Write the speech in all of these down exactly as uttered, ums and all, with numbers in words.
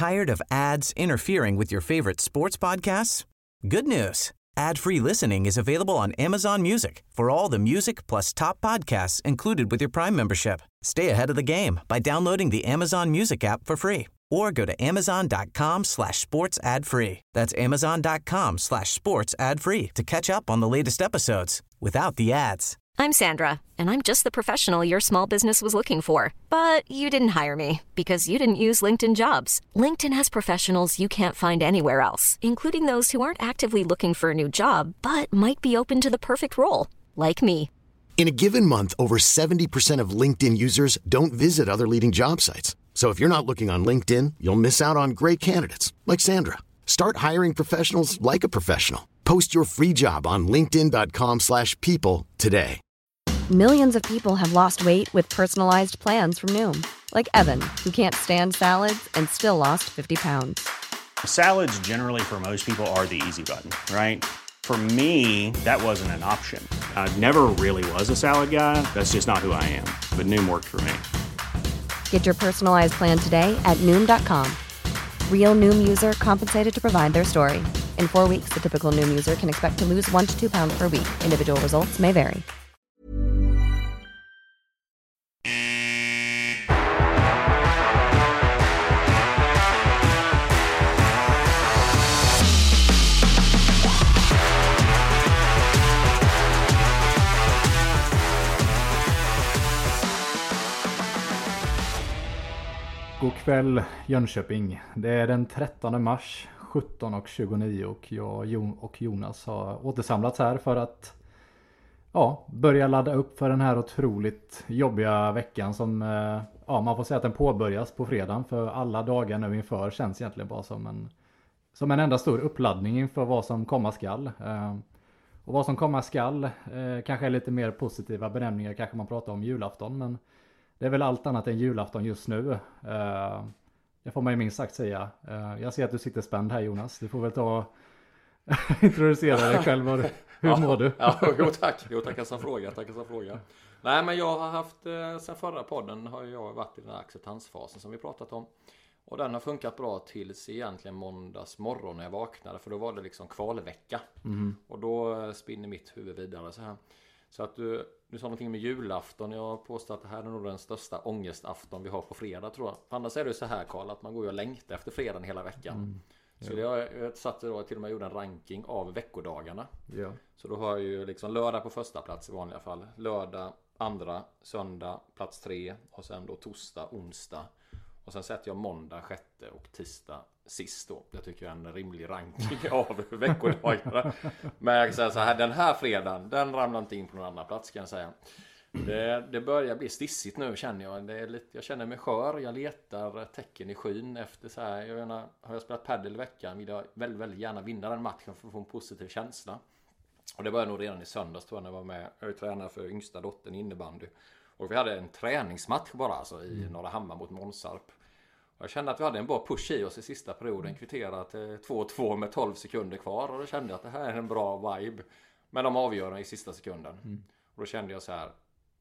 Tired of ads interfering with your favorite sports podcasts? Good news. Ad-free listening is available on Amazon Music for all the music plus top podcasts included with your Prime membership. Stay ahead of the game by downloading the Amazon Music app for free or go to amazon.com slash sports ad free. That's amazon.com slash sports ad free to catch up on the latest episodes without the ads. I'm Sandra, and I'm just the professional your small business was looking for. But you didn't hire me because you didn't use LinkedIn Jobs. LinkedIn has professionals you can't find anywhere else, including those who aren't actively looking for a new job, but might be open to the perfect role, like me. In a given month, over seventy percent of LinkedIn users don't visit other leading job sites. So if you're not looking on LinkedIn, you'll miss out on great candidates like Sandra. Start hiring professionals like a professional. Post your free job on linkedin.com slash people today. Millions of people have lost weight with personalized plans from Noom. Like Evan, who can't stand salads and still lost fifty pounds. Salads generally for most people are the easy button, right? For me, that wasn't an option. I never really was a salad guy. That's just not who I am. But Noom worked for me. Get your personalized plan today at Noom dot com. Real Noom user compensated to provide their story. In four weeks, the typical Noom user can expect to lose one to two pounds per week. Individual results may vary. God kväll Jönköping. Det är den trettonde mars sjutton och tjugonio och jag och Jonas har återsamlats här för att ja, börja ladda upp för den här otroligt jobbiga veckan som ja, man får säga att den påbörjas på fredagen, för alla dagar nu inför känns egentligen bara som en, som en enda stor uppladdning inför vad som komma skall. Och vad som komma skall kanske är lite mer positiva benämningar, kanske man pratar om julafton, men det är väl allt annat än julafton just nu. Uh, det får man ju minst sagt säga. Uh, jag ser att du sitter spänd här, Jonas. Du får väl ta introducera dig själv. Hur ja, mår du? Ja, jo tack. Jo, tackar som fråga. Tackar som fråga. Nej, men jag har haft, eh, sen förra podden har jag varit i den här acceptansfasen som vi pratat om. Och den har funkat bra tills egentligen måndags morgon när jag vaknade. För då var det liksom kvalvecka. Mm. Och då spinner mitt huvud vidare så här. Så att du, du sa någonting med julafton. Jag påstår att det här är nog den största ångestafton vi har på fredag, tror jag. För annars är det så här, Karl, att man går ju och längtar efter fredagen hela veckan. Mm. Ja. Så jag, jag satte då till och med gjorde en ranking av veckodagarna. Ja. Så då har jag ju liksom lördag på första plats i vanliga fall. Lördag, andra, söndag, plats tre. Och sen då torsdag, onsdag. Och sen sätter jag måndag, sjätte och tisdag sist då. Det tycker jag är en rimlig ranking av veckodagarna. Men jag kan säga så här, den här fredagen, den ramlar inte in på någon annan plats kan jag säga. Det, det börjar bli stissigt nu känner jag. Det är lite, jag känner mig skör, jag letar tecken i skyn efter så här. Jag menar, har jag spelat paddel i veckan vill jag väldigt, väldigt gärna vinna den matchen för att få en positiv känsla. Och det började nog redan i söndags tror jag när jag var med. Jag är tränare för yngsta dottern i innebandy. Och vi hade en träningsmatch bara alltså i Norra Hammar mot Månsarp. Och jag kände att vi hade en bra push i oss i sista perioden. Kvitterat två två med tolv sekunder kvar. Och då kände jag att det här är en bra vibe. Men de avgör i sista sekunden. Mm. Och då kände jag så här.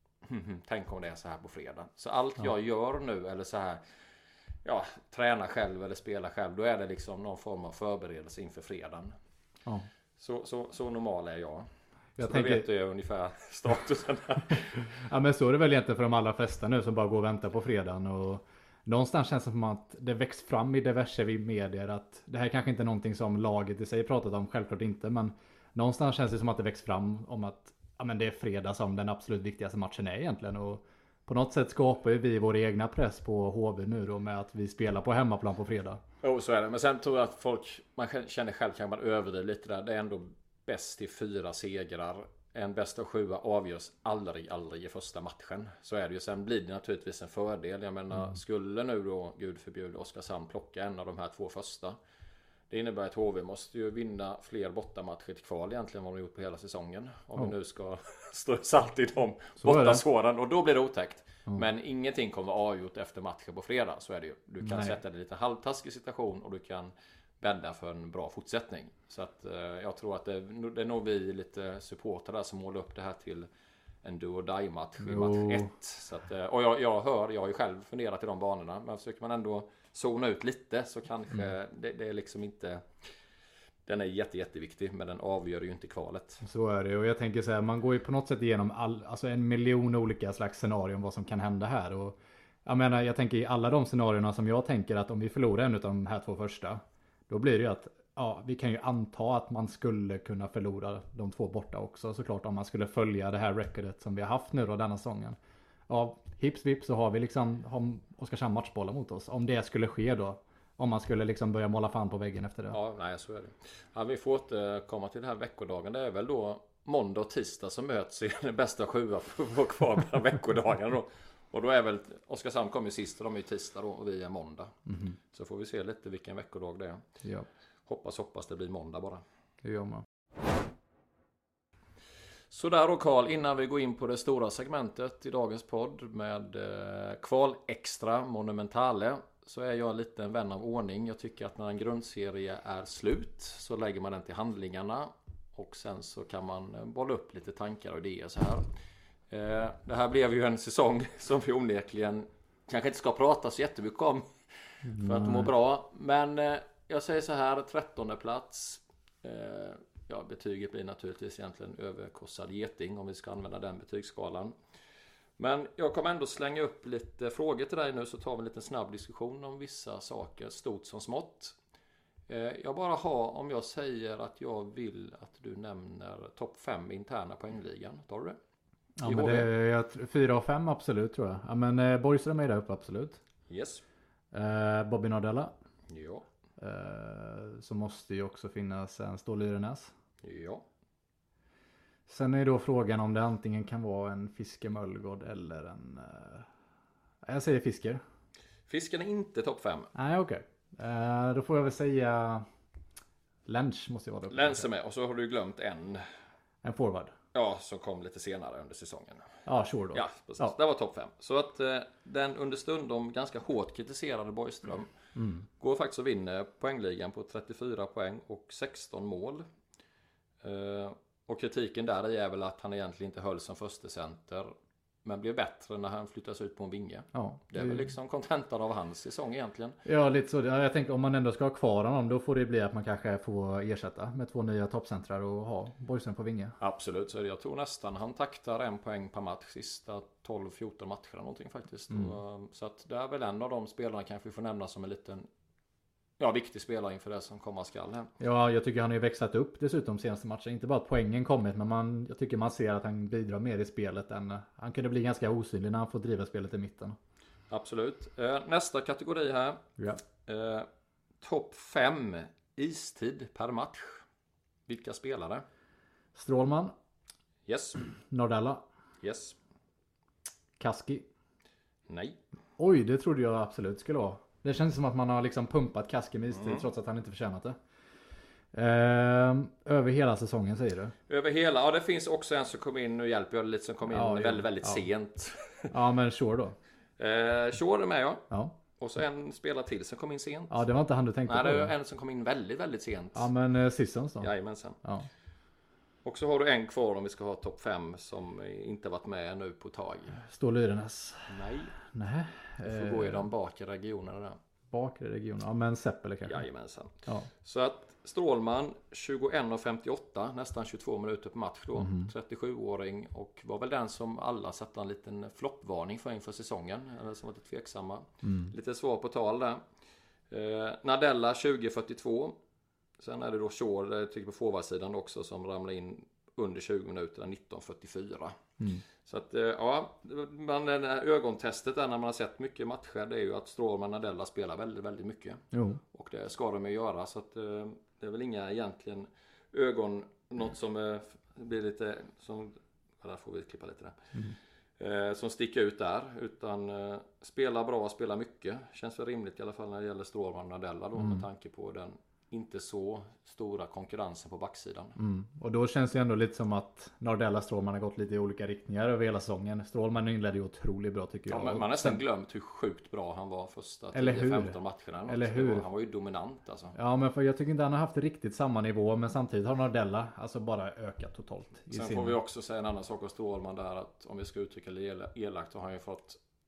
Tänk om det är så här på fredag. Så allt ja. jag gör nu eller så här. Ja, träna själv eller spela själv. Då är det liksom någon form av förberedelse inför fredagen. Ja. Så, så, så normal är jag. Jag så tänker... vet du ungefär statusen här. Ja, men så är det väl egentligen för de allra flesta nu som bara går och väntar på fredagen. Och någonstans känns det som att det växt fram i diverse medier att det här kanske inte är någonting som laget i sig pratat om, självklart inte. Men någonstans känns det som att det växt fram om att ja, men det är fredag som den absolut viktigaste matchen är egentligen. Och på något sätt skapar vi vår egna press på H V nu då med att vi spelar på hemmaplan på fredag. Jo, så är det. Men sen tror jag att folk, man känner själv kan man överdriva lite där. Det är ändå bäst i fyra segrar. En bäst av sjua avgörs aldrig, aldrig i första matchen. Så är det ju. Sen blir det naturligtvis en fördel. Jag menar, mm. skulle nu då, Gud förbjude, Oskarshamn plocka en av de här två första. Det innebär att H V måste ju vinna fler bortamatcher till kval egentligen vad de gjort på hela säsongen. Om oh. vi nu ska stå salt i de bortasåren. Och då blir det otäckt. Mm. Men ingenting kommer avgjort efter matchen på fredag. Så är det ju. Du kan Nej. sätta dig i lite halvtaskig situation och du kan bädda för en bra fortsättning. Så att eh, jag tror att det, det är nog vi lite supportrar där som målar upp det här till en do-or-die-match i match ett. Så att, och jag, jag hör, jag har ju själv funderat i de banorna. Men försöker man ändå zona ut lite så kanske mm. det, det är liksom inte... Den är jätte, jätteviktig, men den avgör ju inte kvalet. Så är det, och jag tänker så här, man går ju på något sätt igenom all, alltså en miljon olika slags scenarier om vad som kan hända här. Och jag menar, jag tänker i alla de scenarierna som jag tänker att om vi förlorar en av de här två första, då blir det ju att, ja, vi kan ju anta att man skulle kunna förlora de två borta också, såklart, om man skulle följa det här recordet som vi har haft nu då denna säsongen. Ja, hips vips så har vi liksom har Oskarshamn matchbollar mot oss. Om det skulle ske då, om man skulle liksom börja måla fan på väggen efter det. Ja, nej, så är det. Ja, vi får inte komma till den här veckodagen. Det är väl då måndag och tisdag som möts i den bästa sjua på kvar med veckodagen då. Och då är väl Oskarshamn kommer sist och de är ju tisdag då och vi är måndag. Mm-hmm. Så får vi se lite vilken veckodag det är. Ja. Hoppas, hoppas det blir måndag bara. Det gör man. Så där då Carl, innan vi går in på det stora segmentet i dagens podd med eh, kval extra monumentale, så är jag lite en vän av ordning. Jag tycker att när en grundserie är slut så lägger man den till handlingarna och sen så kan man bolla upp lite tankar och idéer så här. Eh, det här blev ju en säsong som vi onekligen kanske inte ska prata så jättemycket om för att må bra. Men eh, jag säger så här, trettonde plats. Eh, ja, betyget blir naturligtvis egentligen överkorsad geting om vi ska använda den betygsskalan. Men jag kommer ändå slänga upp lite frågor till dig nu, så tar vi en liten snabb diskussion om vissa saker, stort som smått. Jag bara har, om jag säger att jag vill att du nämner topp fem interna poängligan, tar du det? Ja, men det är fyra och fem absolut tror jag. Ja, men eh, Borgström är där uppe absolut. Yes. Eh, Bobby Nordella. Ja. Eh, så måste ju också finnas en Stål Yrenäs. Ja. Sen är då frågan om det antingen kan vara en Fisker Möllgård eller en... Eh, jag säger Fisker. Fisken är inte topp fem. Nej, okej. Okay. Eh, då får jag väl säga... Lench måste ju vara det. Lench är med, och så har du glömt en... En forward. Ja, som kom lite senare under säsongen. Ja, sure då. Ja, precis. Ja. Det var topp fem. Så att eh, den understundom ganska hårt kritiserade Borgström mm. går faktiskt och vinner poängligan på trettiofyra poäng och sexton mål. Eh, och kritiken där är väl att han egentligen inte höll som första center, men blev bättre när han flyttas ut på en vinge. Ja, det är väl liksom kontentan av hans säsong egentligen. Ja, lite så. Jag tänker om man ändå ska ha kvar honom, då får det bli att man kanske får ersätta med två nya toppcentrar och ha Borgström på vinge. Absolut, så jag tror nästan han taktar en poäng per match sista tolv fjorton matcher eller någonting faktiskt. Mm. Och, så att det är väl en av de spelarna kanske vi får nämna som en liten ja, viktig spelare inför det som komma skall här. Ja, jag tycker han har ju växlat upp dessutom senaste matchen. Inte bara att poängen kommit, men man, jag tycker man ser att han bidrar mer i spelet än... Han kunde bli ganska osynlig när han får driva spelet i mitten. Absolut. Eh, nästa kategori här. Ja. Eh, topp fem istid per match. Vilka spelare? Strålman. Yes. Nordella. Yes. Kaski. Nej. Oj, det trodde jag absolut skulle vara. Det känns som att man har liksom pumpat Kaski med istid mm. trots att han inte förtjänat det. Ehm, över hela säsongen säger du? Över hela, ja det finns också en som kom in, nu hjälper jag lite, som kom in ja, väldigt, väldigt ja. sent. Ja, men Shore då? Ehm, Shore är med ja. ja. Och så en spelare till som kom in sent. Ja, det var inte han du tänkte Nej, på. Nej, det var en som kom in väldigt, väldigt sent. Ja, men uh, Sissons då? Jajamensan. Ja. Och så har du en kvar om vi ska ha topp fem som inte varit med nu på tag. Stål Yrenäs? Nej. Nej. Du får uh, gå i de bakre regionerna där. Bakre regioner, ja men Seppele kanske. Jajamensan. Ja. Så att Strålman tjugoett femtioåtta, nästan tjugotvå minuter på match då. Mm. trettiosjuåring och var väl den som alla satte en liten floppvarning för inför säsongen. Eller som var lite tveksamma. Mm. Lite svar på tal där. Eh, Nardella tjugo fyrtiotvå. Sen är det då Shore, jag tycker på forwardsidan också, som ramlar in under tjugo minuter, nitton fyrtiofyra. Mm. Så att ja, man, det här ögontestet där när man har sett mycket matcher, det är ju att Strålman och Nardella spelar väldigt, väldigt mycket. Jo. Och det ska de ju göra, så att det är väl inga egentligen ögon, något som eh, blir lite, som, ja, där får vi klippa lite där. Mm. Eh, som sticker ut där, utan eh, spela bra, spela mycket. Känns väl rimligt i alla fall när det gäller Strålman och Nardella då, mm. med tanke på den inte så stora konkurrensen på backsidan. Mm. Och då känns det ändå lite som att Nardella och Strålman har gått lite i olika riktningar över hela säsongen. Strålman inledde ju otroligt bra tycker jag. Ja, men man har nästan glömt hur sjukt bra han var första tio femton matcherna. Eller hur? Han var ju dominant alltså. Ja, men för jag tycker inte han har haft riktigt samma nivå, men samtidigt har Nardella alltså bara ökat totalt. Sen sin... får vi också säga en annan sak om Strålman där, att om vi ska uttrycka det elakt, så har han ju fått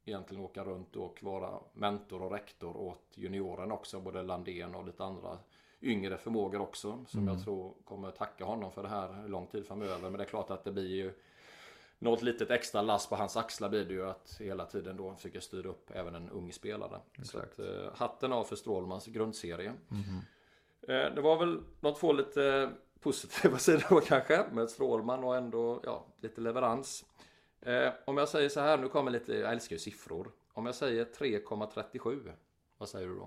egentligen åka runt och vara mentor och rektor åt junioren också. Både Landén och lite andra yngre förmågor också. Som mm. jag tror kommer tacka honom för det här lång tid framöver. Men det är klart att det blir ju något litet extra last på hans axlar blir det ju att hela tiden då försöka styra upp även en ung spelare. Exakt. Så att, eh, hatten av för Strålmans grundserie. Mm. Eh, det var väl de två lite positiva sidor då kanske med Strålman och ändå ja, lite leverans. Eh, om jag säger så här, nu kommer lite, jag älskar ju siffror. Om jag säger tre komma trettiosju, vad säger du då?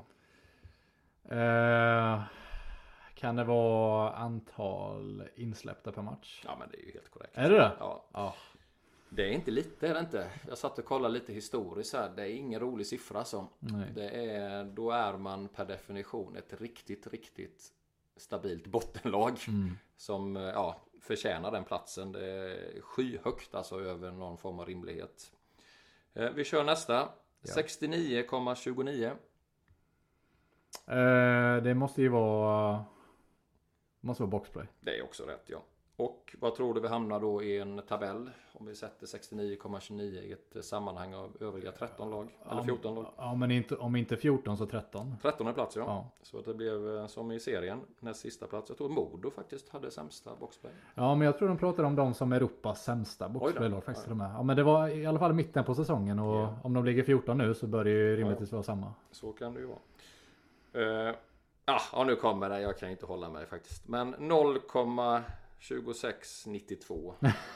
Eh, kan det vara antal insläppta per match? Ja, men det är ju helt korrekt. Är det det? Ja. Ja. Det är inte lite, är det inte. Jag satt och kollade lite historiskt här. Det är ingen rolig siffra så. Det är, då är man per definition ett riktigt, riktigt stabilt bottenlag. Mm. Som ja, förtjänar den platsen. Det är skyhögt alltså över någon form av rimlighet. Eh, vi kör nästa. Ja. sextionio komma tjugonio. Eh, det måste ju vara måste vara boxplay. Det är också rätt, ja. Och vad tror du vi hamnar då i en tabell om vi sätter sextionio komma tjugonio i ett sammanhang av övriga tretton lag eller fjorton lag? Ja, men inte, om inte fjorton så tretton. tretton plats, ja. ja. Så det blev som i serien näst sista plats. Jag tror Modo faktiskt hade sämsta boxplay. Ja, men jag tror de pratar om de som är Europas sämsta boxplay-lag faktiskt. Ja. Ja, men det var i alla fall mitten på säsongen och yeah. om de ligger fjorton nu så bör det ju rimligtvis ja. vara samma. Så kan det ju vara. Uh, ah, ja, nu kommer det. Jag kan inte hålla mig faktiskt. Men noll komma tjugosex nittiotvå.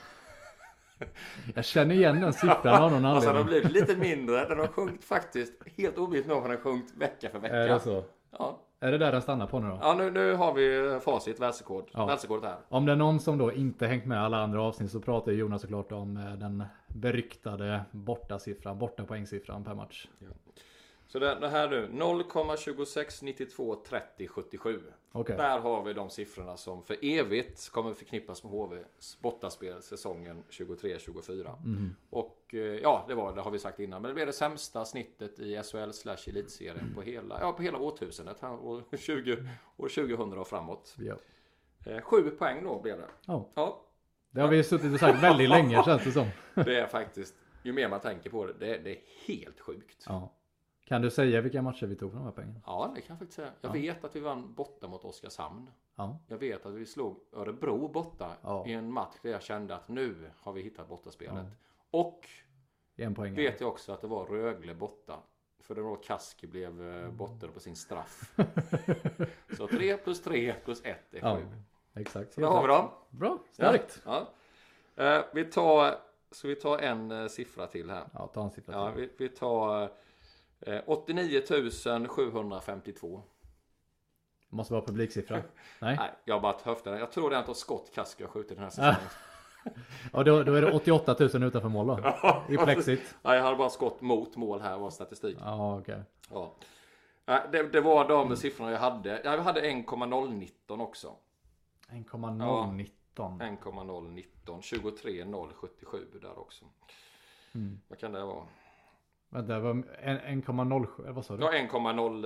Jag känner igen den siffran av någon anledning. Alltså de blir lite mindre. Den har sjunkit faktiskt. Helt obegripligt nog har den sjunkit vecka för vecka. Är det så? Ja. Är det där den stannar på nu då? Ja, nu, nu har vi facit, världsrekord. Ja. Världsrekordet här. Om det är någon som då inte hängt med alla andra avsnitt så pratar Jonas såklart om den beryktade bortasiffran, borta poängsiffran per match. Ja. Så det, det här nu, noll komma tjugosex nittiotvå trettio sjuttiosju. Okay. Där har vi de siffrorna som för evigt kommer förknippas med H V:s bortaspel säsongen tjugotre tjugofyra. Mm. Och ja, det var det har vi sagt innan. Men det blev det sämsta snittet i S H L slash elitserien på hela, ja, på hela årtusendet. År, tjugo, år tjugohundra och framåt. Ja. Eh, sju poäng då blev det. Oh. Ja. Det har vi suttit och sagt väldigt länge känns det som. Det är faktiskt, ju mer man tänker på det, det, det är helt sjukt. Ja. Kan du säga vilka matcher vi tog för de här pengarna? Ja, det kan jag faktiskt säga. Jag ja. vet att vi vann borta mot Oskarshamn. Ja. Jag vet att vi slog Örebro borta ja. i en match där jag kände att nu har vi hittat bortaspelet. Ja. Och en poäng, vet jag också att det var Rögle borta. För det var Kaski blev borta på sin straff. Så tre plus tre plus ett är sju. Ja, exakt. Så där har vi dem. Bra, starkt. Ja. Ja. Uh, vi tar, så vi tar en uh, siffra till här. Ja, ta en siffra ja, till. Vi, vi tar... Uh, åttionio tusen sjuhundrafemtiotvå. Måste vara publiksiffra. Nej. Nej, jag har bara höften. Jag tror det är antal skott Kaski har skjutit den här säsongen. Ja, då, då är det åttioåtta tusen utanför mål då. I plexit. Ja, jag hade bara skott mot mål här var statistik. Ja, okej. Okay. Ja. Det, det var de mm. siffrorna jag hade. Jag hade en komma noll nitton också. en komma noll nitton. Ja, en komma noll nitton. tjugotre noll sjuttiosju där också. Mm. Vad kan det vara? Vänta, det var en komma noll sju, vad sa du? Ja, ett komma noll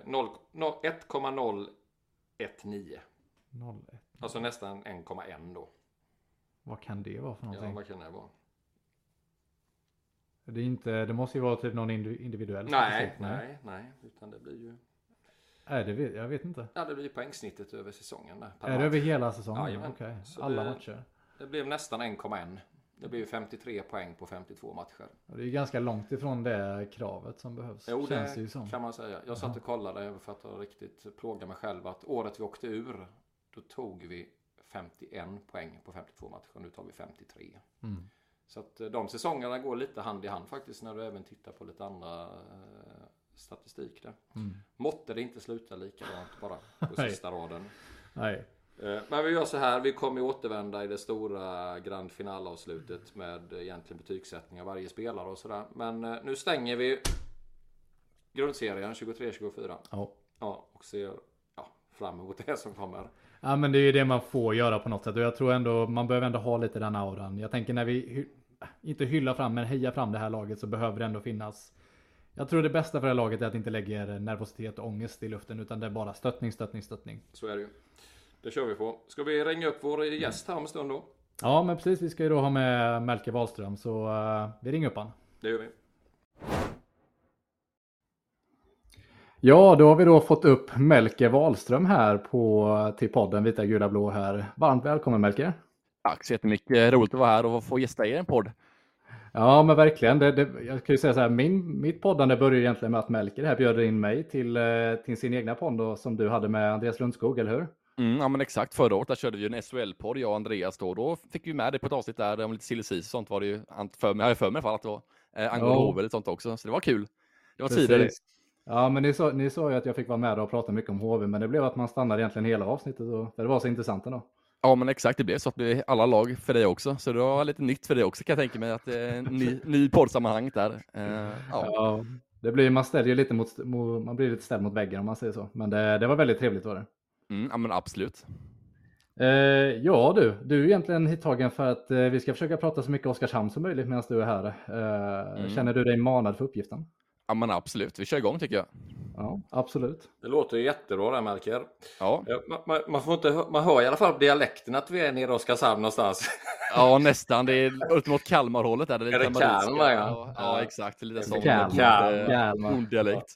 ett nio. noll ett. Alltså nästan en komma ett då. Vad kan det vara för någonting? Ja, vad kan det vara? Det, är inte, det måste ju vara typ någon individuell nej, statistik, nej, nej, nej, utan det blir ju... Nej, det vet, jag vet inte. Ja, det blir poängsnittet över säsongen där. Är det över hela säsongen? Ja, okej. Okay. Alla det, matcher. Det blev nästan en komma ett. Det blir ju femtiotre poäng på femtiotvå matcher. Det är ju ganska långt ifrån det kravet som behövs. Jo, det ju som. Kan man säga. Jag satt och kollade för att riktigt plåga mig själv att året vi åkte ur, då tog vi femtioen poäng på femtiotvå matcher. Nu tar vi femtiotre. Mm. Så att de säsongerna går lite hand i hand faktiskt när du även tittar på lite andra eh, statistik där. Mm. Måtte det inte sluta likadant bara på sista raden. Nej. Men vi gör så här, vi kommer återvända i det stora grand finalavslutet med egentligen betygssättning av varje spelare och sådär. Men nu stänger vi grundserien tjugotre tjugofyra. Ja. Ja, och ser ja, fram emot det som kommer. Ja, men det är ju det man får göra på något sätt. Och jag tror ändå, man behöver ändå ha lite den auran. Jag tänker när vi, hy- inte hylla fram, men heja fram det här laget så behöver det ändå finnas. Jag tror det bästa för det här laget är att det inte lägger nervositet och ångest i luften, utan det är bara stöttning, stöttning, stöttning. Så är det ju. Det kör vi på. Ska vi ringa upp vår gäst här om en stund då? Ja, men precis. Vi ska ju då ha med Melker Wahlström. Så uh, vi ringer upp han. Det gör vi. Ja, då har vi då fått upp Melker Wahlström här på, till podden Vita Gula Blå här. Varmt välkommen Melker. Tack så jättemycket. Roligt att vara här och få gästa er i en podd. Ja, men verkligen. Det, det, jag kan ju säga så här, min, mitt poddande började egentligen med att Melker här bjöd in mig till, till sin egna podd då, som du hade med Andreas Lundskog, eller hur? Mm, ja, men exakt. Förra året där körde vi en S H L-podd, jag och Andreas då. Då fick vi med det på ett avsnitt där om lite silly season och sånt var det ju. För mig, jag har för mig i alla fall att det var eh, angående Ja. H V och sånt också. Så det var kul. Det var Precis. tidigare. Ja, men ni sa, ni sa ju att jag fick vara med och prata mycket om H V, men det blev att man stannade egentligen hela avsnittet och det var så intressant ändå. Ja, men exakt. Det blev så att det blev alla lag för dig också. Så det var lite nytt för dig också kan jag tänka mig. Att det är en ny, ny poddsammanhang där. Uh, ja. Ja, det blir, man ställer ju lite mot, mot, man blir lite ställd mot väggen om man säger så. Men det, det var väldigt trevligt var det. Mm, ja, men absolut. Eh, ja du, du är egentligen hittagen för att eh, vi ska försöka prata så mycket Oskarshamn som möjligt medan du är här. Eh, Mm. Känner du dig manad för uppgiften? Ja, men absolut. Vi kör igång tycker jag. Ja, absolut. Det låter jättebra där, Melker. Ja, Ja, man, man, man, får inte, hö- man hör i alla fall på dialekten att vi är nere i Oskarshamn någonstans. ja nästan. Det är ut mot Kalmarhållet. Där. Det är lite Är det marinska. Kalmar, ja? Ja, ja, exakt. Lite sån Kalmar. Kalmar. Kalmar. ond dialekt.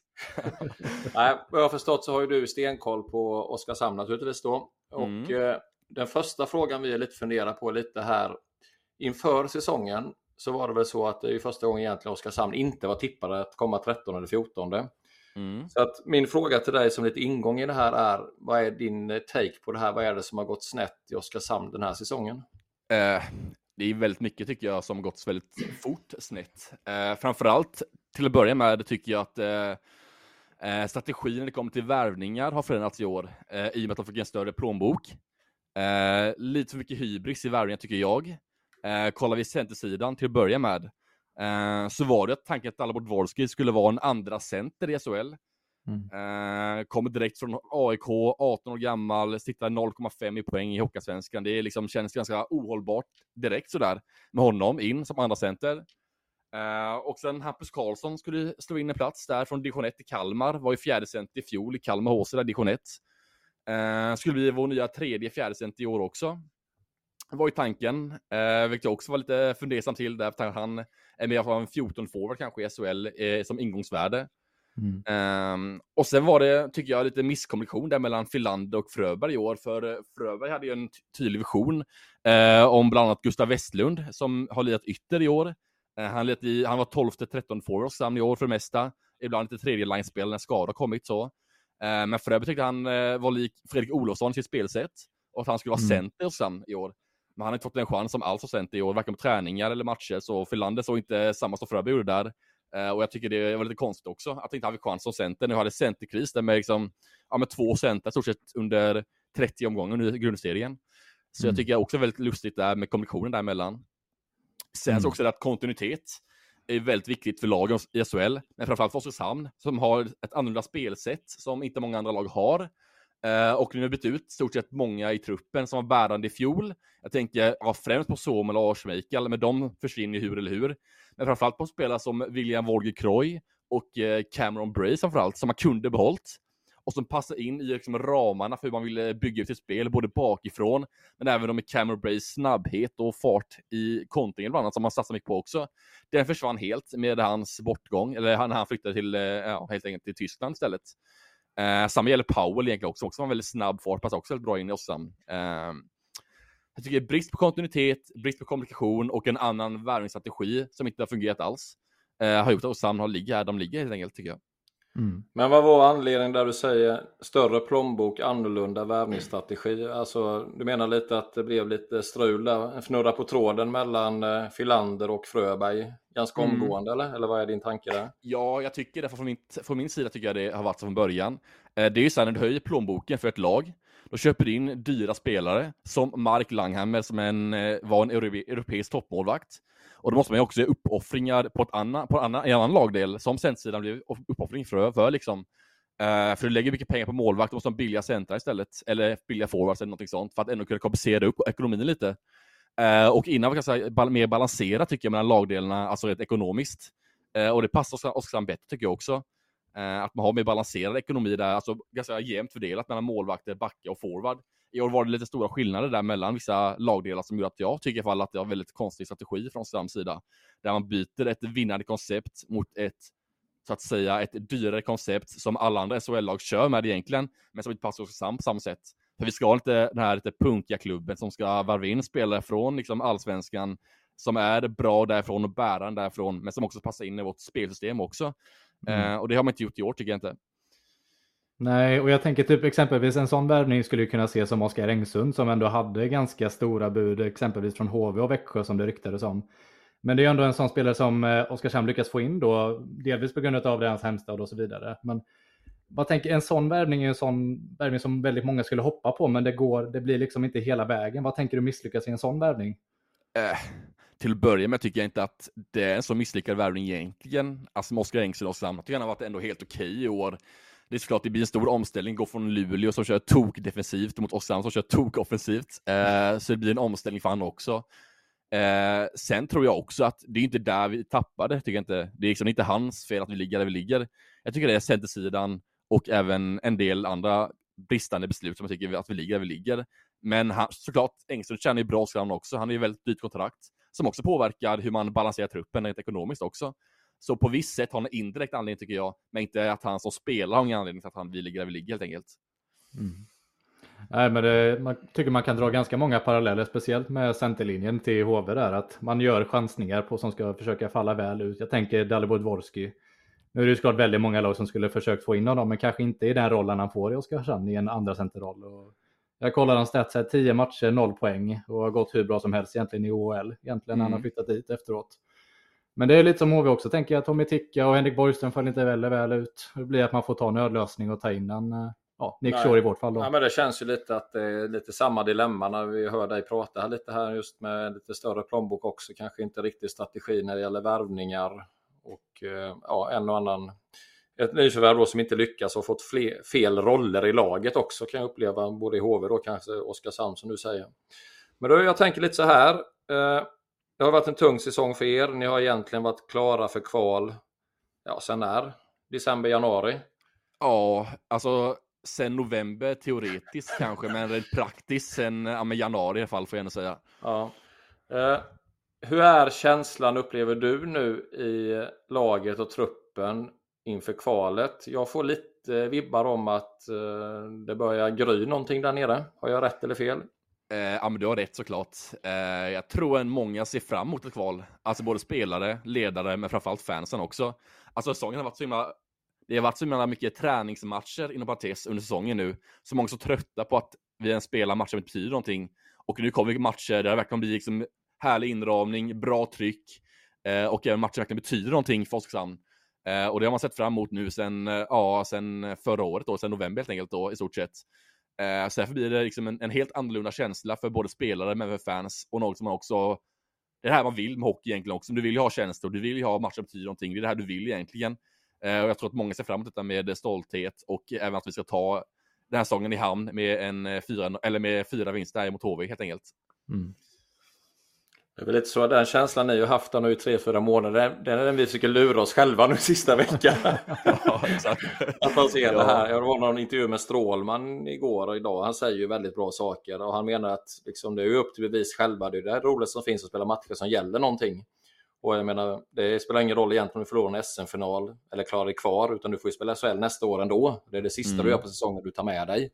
Nej, vad jag har förstått så har ju du stenkoll på Oskarshamn naturligtvis då. Och Mm. eh, den första frågan vi är lite funderar på lite här inför säsongen så var det väl så att det är ju första gången egentligen Oskarshamn inte var tippade att komma tretton eller fjortonde. Mm. Så att min fråga till dig som lite ingång i det här är, vad är din take på det här? Vad är det som har gått snett i Oskarshamn den här säsongen? Eh, det är väldigt mycket tycker jag som gått väldigt fort snett. Eh, framförallt till att börja med tycker jag att eh, eh, strategin när det kommer till värvningar har förändrats i år. Eh, I och med att de fick en större plånbok. Eh, lite för mycket hybris i värvningar tycker jag. Eh, kollar vi centersidan till att börja med. Eh, så var det att tanken att Dalibor Dvorski skulle vara en andra center i S H L. Mm. Eh, kommer direkt från A I K, arton år gammal, sitter noll komma fem i poäng i Hockeyallsvenskan. Det är liksom, känns ganska ohållbart direkt sådär med honom in som andra center. Eh, och sen Hampus Karlsson skulle slå in en plats där från division ett i Kalmar. Var ju fjärde center i fjol i Kalmar H C där division ett. Eh, skulle bli vår nya tredje fjärde center i år också. Det var ju tanken, eh, vilket jag också var lite fundersam till där, för han är med av en fjorton forward kanske i S H L eh, som ingångsvärde. Mm. Um, och sen var det, tycker jag, lite misskommunikation där mellan Filander och Fröberg i år, för uh, Fröberg hade ju en ty- tydlig vision uh, om bland annat Gustav Westlund som har lirat ytter i år. Uh, han, let i, han var tolfte tretton forward sam i år för det mesta, ibland lite tredje linespel när skada kommit så. Uh, men Fröberg tyckte han uh, var lik Fredrik Olofsson i sitt spelsätt och att han skulle vara Mm. center sam i år. Men han har inte fått en chans som alls som center i år, varken på träningar eller matcher, så Filander såg inte samma som Fröberg gjorde där. Uh, och jag tycker det var lite konstigt också att inte hade chans som center. Nu hade centerkris där med, liksom, ja, med två center stort sett under trettio omgångar under grundserien. Så Mm. jag tycker också väldigt lustigt där med kommunikationen däremellan. Sen Mm. så också det att kontinuitet är väldigt viktigt för lagen i S H L. Men framförallt för Oskarshamn som har ett annorlunda spelsätt som inte många andra lag har. Uh, och nu har bytt ut stort sett många i truppen som var bärande i fjol. Jag tänker ja, främst på Somel och Arsmeichel, men de försvinner hur eller hur. Men framförallt på spelare som William Wolger-Kroy och uh, Cameron Bray framförallt, som man kunde behållit. Och som passar in i liksom, ramarna för hur man vill bygga ut sitt spel, både bakifrån, men även med Cameron Brays snabbhet och fart i kontringen bland annat, som man satsar mycket på också. Den försvann helt med hans bortgång, eller när han flyttade till, uh, ja, helt enkelt till Tyskland istället. Uh, samma gäller Powell egentligen också, också var en väldigt snabb fart, passar också väldigt bra in i Oskarshamn. Uh, jag tycker brist på kontinuitet, brist på kommunikation och en annan värvningsstrategi som inte har fungerat alls uh, har gjort att Oskarshamn har ligger här de ligger helt enkelt tycker jag. Mm. Men vad var anledningen där du säger större plånbok, annorlunda värvningsstrategi? Alltså, du menar lite att det blev lite strul där, en fnurra på tråden mellan eh, Filander och Fröberg ganska Mm. omgående, eller? Eller vad är din tanke där? Ja, jag tycker det. Från min, från min sida tycker jag det har varit så från början. Eh, det är ju så här, när du höjer plånboken för ett lag, då köper du in dyra spelare som Mark Langhammer som en, eh, var en euro, europeisk toppmålvakt. Och då måste man ju också göra uppoffringar på, ett annan, på en, annan, en annan lagdel, som centersidan blir uppoffring för, för liksom. Uh, för du lägger mycket pengar på målvakt, du måste ha billiga centra istället, eller billiga forwards eller något sånt, för att ändå kunna kompensera upp ekonomin lite. Uh, och innan vi kan säga bal- mer balanserat tycker jag mellan lagdelarna, alltså rätt ekonomiskt. Uh, och det passar Oskarshamn bättre tycker jag också. Uh, att man har mer balanserad ekonomi där, alltså ganska jämnt fördelat mellan målvakter, backa och forward. I år var det lite stora skillnader där mellan vissa lagdelar som gör att jag tycker i alla fall att det var väldigt konstig strategi från Oskarshamns sida. Där man byter ett vinnande koncept mot ett så att säga ett dyrare koncept som alla andra S H L-lag kör med egentligen, men som inte passar Oskarshamn på samma sätt. För vi ska ha inte den här lite punkiga klubben som ska varva in spelare från liksom allsvenskan som är bra därifrån och bäraren därifrån, men som också passar in i vårt spelsystem också. Mm. Eh, och det har man inte gjort i år, tycker jag inte. Nej, och jag tänker typ exempelvis en sån värvning skulle ju kunna se som Oskar Engsund som ändå hade ganska stora bud, exempelvis från H V och Växjö som det ryktades om. Men det är ändå en sån spelare som eh, Oskarshamn lyckas få in då, delvis på grund av det hans hemstad och så vidare. Men vad tänker, en sån värvning är en sån värvning som väldigt många skulle hoppa på, men det går, det blir liksom inte hela vägen. Vad tänker du misslyckas i en sån värvning? Eh, till att börja med tycker jag inte att det är en så misslyckad värvning egentligen. Alltså med Oskar Engsund och Oskarshamn, jag tycker han har varit ändå helt okej i år. Det är såklart det blir en stor omställning, gå från Luleå som kör tok defensivt mot Oskarshamn som kör tok offensivt. Eh, så det blir en omställning för han också. Eh, sen tror jag också att det är inte där vi tappade, tycker jag inte. Det är liksom inte hans fel att vi ligger där vi ligger. Jag tycker det är centersidan och även en del andra bristande beslut som jag tycker att vi ligger där vi ligger. Men han, såklart, Engström känner ju bra skram också. Han är ju väldigt dyrt kontrakt som också påverkar hur man balanserar truppen rent ekonomiskt också. Så på visst sätt har han en indirekt anledning, tycker jag. Men inte att han som spelar har ingen anledning till att han vi ligger där vi ligger helt enkelt. Mm. Nej, men det, man tycker man kan dra ganska många paralleller, speciellt med centerlinjen till H V där, att man gör chansningar på som ska försöka falla väl ut. Jag tänker Dalibor Dvorsky. Nu är det ju såklart väldigt många lag som skulle försökt få in honom, men kanske inte i den rollen han får i Oskarshamn i en andra centerroll. Och jag kollar hans stats här, tio matcher, noll poäng och har gått hur bra som helst egentligen i O H L. Egentligen mm. han har flyttat dit efteråt. Men det är lite som H V också, tänker jag. Tommy Ticka och Henrik Borgström faller inte väldigt väl ut. Det blir att man får ta nödlösning och ta in en, ja, Nick Shore i vårt fall då. Ja, men det känns ju lite att det är lite samma dilemma när vi hör dig prata här lite här just med lite större plånbok också. Kanske inte riktigt strategi när det gäller värvningar och ja, en och annan ett nyförvärv då som inte lyckas och fått fler, fel roller i laget också, kan jag uppleva, både i H V och kanske Oskarshamn som du säger. Men då jag tänker lite så här, eh, det har varit en tung säsong för er. Ni har egentligen varit klara för kval, ja, sen när? December, januari? Ja, alltså sen november teoretiskt kanske, men rent praktiskt sen ja, med januari i alla fall får jag ändå säga. Ja. Eh, hur är känslan, upplever du nu i laget och truppen inför kvalet? Jag får lite vibbar om att eh, det börjar gry någonting där nere. Har jag rätt eller fel? Eh, ja, men du har rätt såklart. Eh, jag tror en många ser fram emot ett kval. Alltså både spelare, ledare, men framförallt fansen också. Alltså säsongen har varit så himla... Det har varit så himla mycket träningsmatcher inom parentes under säsongen nu. Så många är så trötta på att vi ens spelar matcher som inte betyder någonting. Och nu kommer matcher där det verkligen blir liksom härlig inramning, bra tryck. Eh, och även matcher verkligen betyder någonting för Oskarshamn. Eh, och det har man sett fram emot nu sen, ja, sen förra året då, sen november helt enkelt då, i stort sett. Eh, så därför blir det liksom en, en helt annorlunda känsla för både spelare men för fans. Och något som man också, det är det här man vill med hockey egentligen också. Du vill ju ha känslor, du vill ju ha matcher som betyder någonting. Det är det här du vill egentligen. Eh, och jag tror att många ser fram emot detta med stolthet. Och även att vi ska ta den här säsongen i hamn med, en fyra, eller med fyra vinster mot H V helt enkelt. Mm. Det är väl lite så att den känslan ni har haft nu i tre, fyra månader, den är den vi försöker lura oss själva nu sista veckan. Ja, exakt. Att man ser det här. Jag var någon intervju med Strålman igår och idag. Han säger ju väldigt bra saker och han menar att liksom, det är upp till bevis själva. Det är det roliga som finns att spela matcher som gäller någonting. Och jag menar, det spelar ingen roll egentligen om du förlorar en S M-final eller klarar dig kvar, utan du får ju spela S H L nästa år ändå. Det är det sista mm. du gör på säsongen du tar med dig.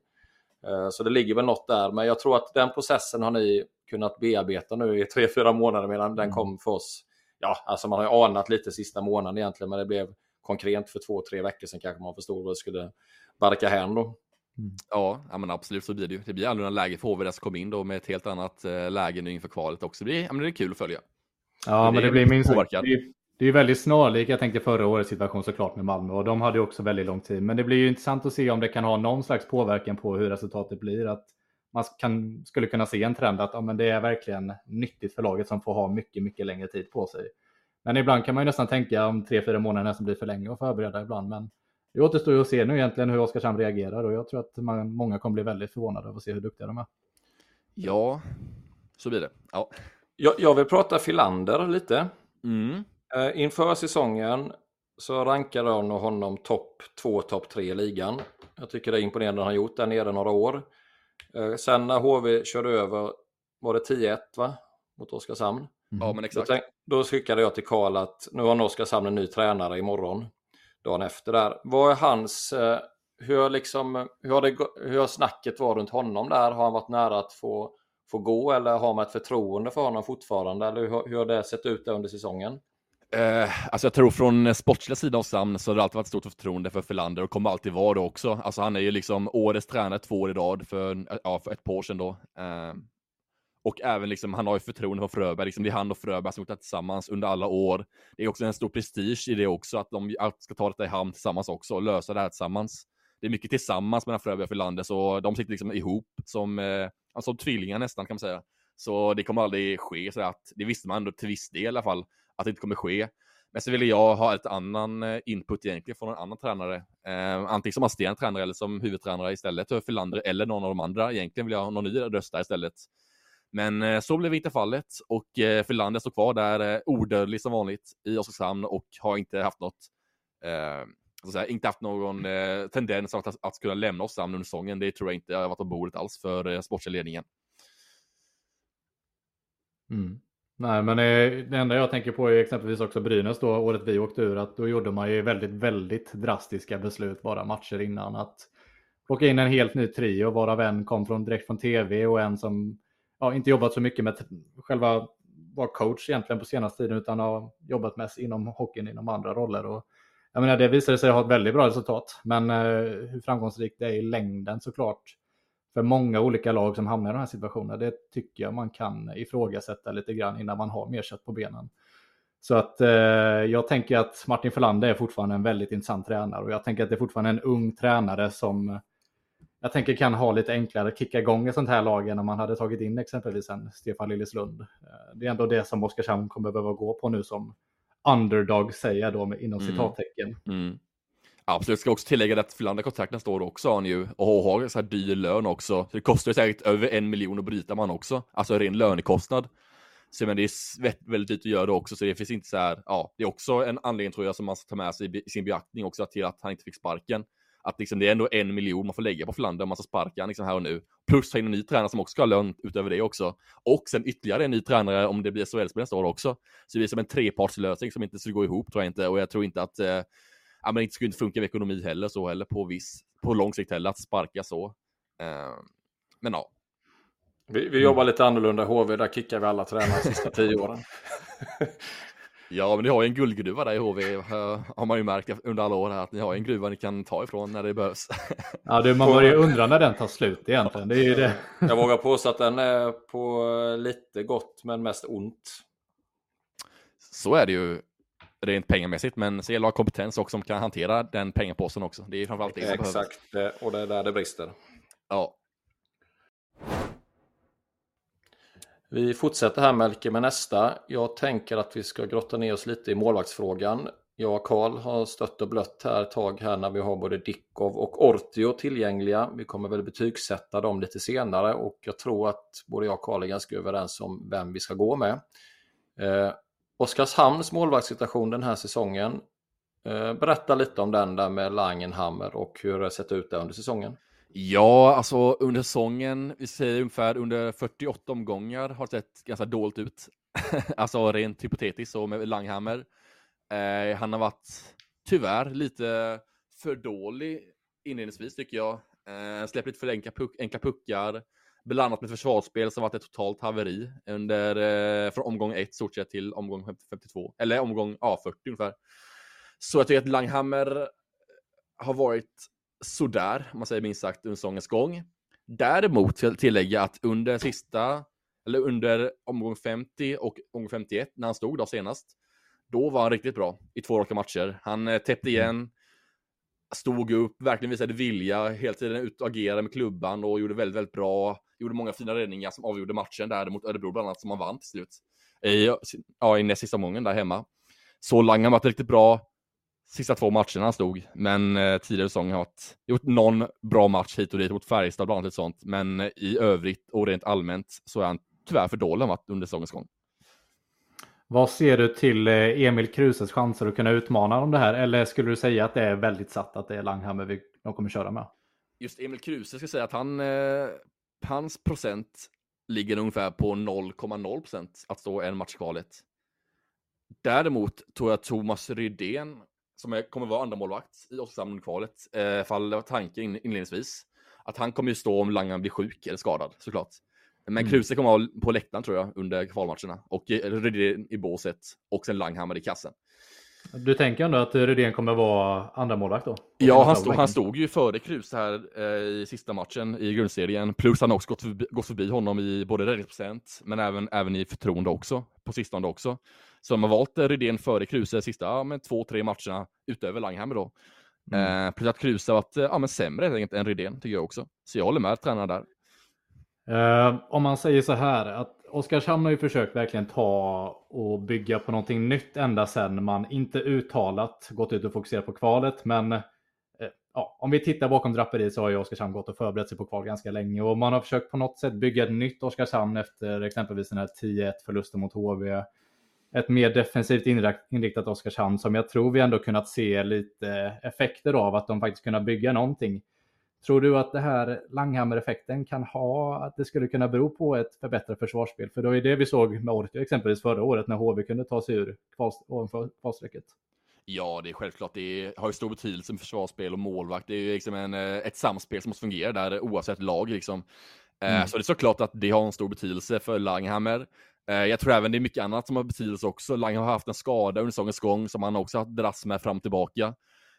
Så det ligger väl något där. Men jag tror att den processen har ni kunnat bearbeta nu i tre, fyra månader medan den kom för oss. Ja, alltså man har ju anat lite sista månaden egentligen, men det blev konkret för två, tre veckor sedan kanske man förstod vad det skulle barka hem då. Mm. Ja, ja, men absolut så blir det ju. Det blir aldrig en läge för H V där som kom in då med ett helt annat äh, läge nu inför kvalet också. Det blir, ja, men det är kul att följa. Ja, men det, men det blir minst det, det är ju väldigt snarlikt, jag tänkte förra årets situation såklart med Malmö, och de hade ju också väldigt lång tid. Men det blir ju intressant att se om det kan ha någon slags påverkan på hur resultatet blir. Att man kan, skulle kunna se en trend att ja, men det är verkligen nyttigt för laget som får ha mycket, mycket längre tid på sig. Men ibland kan man ju nästan tänka om tre, fyra månader som blir för länge och förbereda ibland. Men det återstår ju att se nu egentligen hur Oskarshamn reagerar, och jag tror att man, många kommer bli väldigt förvånade av att se hur duktiga de är. Ja, så blir det. Ja. Jag, jag vill prata Filander lite. Mm. Uh, inför säsongen så rankade jag honom topp två, topp tre i ligan. Jag tycker det är imponerande han har gjort där nere några år. Uh, sen när H V körde över, var det tio ett va? Mot Oskarshamn. Mm. Ja, men exakt. Då, tänk, då skickade jag till Karl att nu har Oskarshamn en ny tränare imorgon. dagen efter där. Vad är hans, eh, hur, liksom, hur, har det, hur har snacket varit runt honom där? Har han varit nära att få, få gå, eller har man ett förtroende för honom fortfarande? Eller hur, hur har det sett ut under säsongen? Eh, alltså jag tror från sportsliga sidan av Sam så har det alltid varit stort förtroende för Filander och kommer alltid vara det också. Alltså han är ju liksom årets tränare två år i rad för, ja, för ett par år sedan då. Eh, och även liksom, han har ju förtroende för Fröberg. Liksom det är han och Fröberg som gjort det tillsammans under alla år. Det är också en stor prestige i det också, att de ska ta detta i hamn tillsammans också och lösa det här tillsammans. Det är mycket tillsammans mellan Fröberg och Filander, så de sitter liksom ihop som, eh, alltså tvillingar nästan kan man säga. Så det kommer aldrig ske, så att det visste man ändå till viss del i alla fall att det inte kommer ske. Men så ville jag ha ett annan input egentligen från en annan tränare. Eh, antingen som assisterande tränare eller som huvudtränare istället för Filander eller någon av de andra. Egentligen vill jag ha någon ny röst där istället. Men eh, så blev inte fallet, och eh, Filander står kvar där eh, odödlig som vanligt i Oskarshamn och har inte haft något eh, så att säga, inte haft någon eh, tendens att, att, att kunna lämna Oskarshamn under säsongen. Det tror jag inte har varit på bordet alls för eh, sportledningen. Mm. Nej, men eh, det enda jag tänker på är exempelvis också Brynäs då, året vi åkte ur, att då gjorde man ju väldigt, väldigt drastiska beslut bara matcher innan, att plocka in en helt ny trio, varav en kom från, direkt från tv och en som ja, inte jobbat så mycket med själva var coach egentligen på senaste tiden, utan har jobbat mest inom hockeyn inom andra roller. Och jag menar, det visade sig ha ett väldigt bra resultat, men eh, hur framgångsrikt det är i längden såklart för många olika lag som hamnar i den här situationen, det tycker jag man kan ifrågasätta lite grann innan man har mer kött på benen. Så att eh, jag tänker att Martin Filander är fortfarande en väldigt intressant tränare, och jag tänker att det är fortfarande en ung tränare som jag tänker kan ha lite enklare att kicka igång ett sånt här lag än om man hade tagit in exempelvis en Stefan Lilleslund. Det är ändå det som Oskarshamn kommer behöva gå på nu som underdog, säger då med, inom mm. citattecken. Mm. Absolut, ska också tillägga att Filander-kontrakten står också han ju, och har så här dyr lön också. Så det kostar ju säkert över en miljon att bryta man också. Alltså ren lönekostnad. Så men det är väldigt dyrt att göra det också, så det finns inte så här, ja, det är också en anledning tror jag som man ska ta med sig i sin beaktning också till att han inte fick sparken. Att liksom det är ändå en miljon man får lägga på Filander om man ska sparka han liksom här och nu. Plus ta in en ny tränare som också ska ha lön utöver det också. Och sen ytterligare en ny tränare om det blir S H L-spel nästa år också. Så det blir som en trepartslösning som inte skulle gå ihop, tror jag inte. Och jag tror inte att eh, ja, men det inte skulle inte funka med ekonomi heller så, eller på viss, på lång sikt heller att sparka så. Eh, men ja. Vi, vi jobbar lite annorlunda i H V, där kickar vi alla tränare de sista tio åren. Ja, men ni har ju en guldgruva där i H V, har man ju märkt under alla år här, att ni har en gruva ni kan ta ifrån när det behövs. Ja, det, man börjar ju undra när den tar slut egentligen. Det är ju det. Jag vågar påstå att den är på lite gott, men mest ont. Så är det ju rent pengamässigt, men C L har kompetens också som kan hantera den pengapåsen också. Det är framförallt det som behövs. Exakt, och det är där det brister. Ja. Vi fortsätter här, Melke, med nästa. Jag tänker att vi ska grotta ner oss lite i målvaktsfrågan. Jag och Karl har stött och blött här ett tag här när vi har både Dickov och Ortio tillgängliga. Vi kommer väl betygsätta dem lite senare, och jag tror att både jag och Karl är ganska överens om vem vi ska gå med. Eh, Oskarshamns målvaktssituation den här säsongen. Eh, berätta lite om den där med Langenhammer och hur det har sett ut där under säsongen. Ja, alltså under säsongen, vi säger ungefär under fyrtioåtta omgångar har det sett ganska dåligt ut. Alltså rent hypotetiskt så med Langhammer. Eh, han har varit tyvärr lite för dålig inledningsvis tycker jag. Eh, släppt lite för enkla, puck, enkla puckar. Blandat med försvarsspel som varit ett totalt haveri under, eh, från omgång ett stort sett till omgång femtiotvå. Eller omgång ja, fyrtio ungefär. Så jag tycker att Langhammer har varit sådär, om man säger minst sagt, under säsongens gång. Däremot vill jag tillägga att under sista, eller under omgång femtio och omgång femtioett, när han stod då senast, då var han riktigt bra i två raka matcher. Han eh, täppte igen, stod upp, verkligen visade vilja, hela tiden ut och agerade med klubban och gjorde väldigt, väldigt bra. Gjorde många fina räddningar som avgjorde matchen där mot Örebro bland annat, som han vann till slut. I, ja, i näst sista omgången där hemma. Så Langen var riktigt bra sista två matcherna han stod, men eh, tidigare säsongen har haft, gjort någon bra match hit och dit mot Färjestad bland annat sånt, men eh, i övrigt och rent allmänt så är han tyvärr för dålig under säsongens gång. Vad ser du till Emil Kruses chanser att kunna utmana om det här, eller skulle du säga att det är väldigt satt att det är Langhammer de kommer köra med? Just Emil Kruse ska säga att han eh, hans procent ligger ungefär på noll komma noll procent att stå en match kvalet. Däremot tror jag Thomas Rydén som är, kommer vara andra målvakt i Oskarshamn-kvalet, eh, fall det var tanken in, inledningsvis, att han kommer ju stå om Langham blir sjuk eller skadad, såklart. Men mm. Kruse kommer vara på läktaren, tror jag, under kvalmatcherna. Och Rydén i båset, och sen Langhammer i kassen. Du tänker ändå att Rydén kommer vara andra målvakt då? Ja, han stod, han stod ju före Kruse här eh, i sista matchen i grundserien. Plus han har också gått förbi, gått förbi honom i både räddningsprocent, men även, även i förtroende också, på sistone också. Så de har valt Rydén före Kruse sista ja, men två, tre matcherna utöver Langhammer då. Mm. Eh, plus att Kruse har varit ja, men sämre helt enkelt än Rydén, tycker jag också. Så jag håller med tränaren där. Uh, om man säger så här, att Oskarshamn har ju försökt verkligen ta och bygga på någonting nytt ända sedan man inte uttalat gått ut och fokuserat på kvalet. Men uh, ja, om vi tittar bakom draperiet så har ju Oskarshamn gått och förberett sig på kval ganska länge. Och man har försökt på något sätt bygga ett nytt Oskarshamn efter exempelvis den här tio ett förlusten mot H V. Ett mer defensivt inriktat Oskarshamn som jag tror vi ändå kunnat se lite effekter av, att de faktiskt kunna bygga någonting. Tror du att det här Langhammer-effekten kan ha, att det skulle kunna bero på ett förbättrat försvarsspel? För det var ju det vi såg med Ortio exempelvis förra året när H V kunde ta sig ur ovanför kvalstrecket. Ja, det är självklart. Det har ju stor betydelse med försvarsspel och målvakt. Det är ju liksom en, ett samspel som måste fungera där oavsett lag. Liksom. Mm. Så det är såklart att det har en stor betydelse för Langhammer. Jag tror även det är mycket annat som har betydelse också. Langhammer har haft en skada under säsongens gång som han också har dras med fram och tillbaka.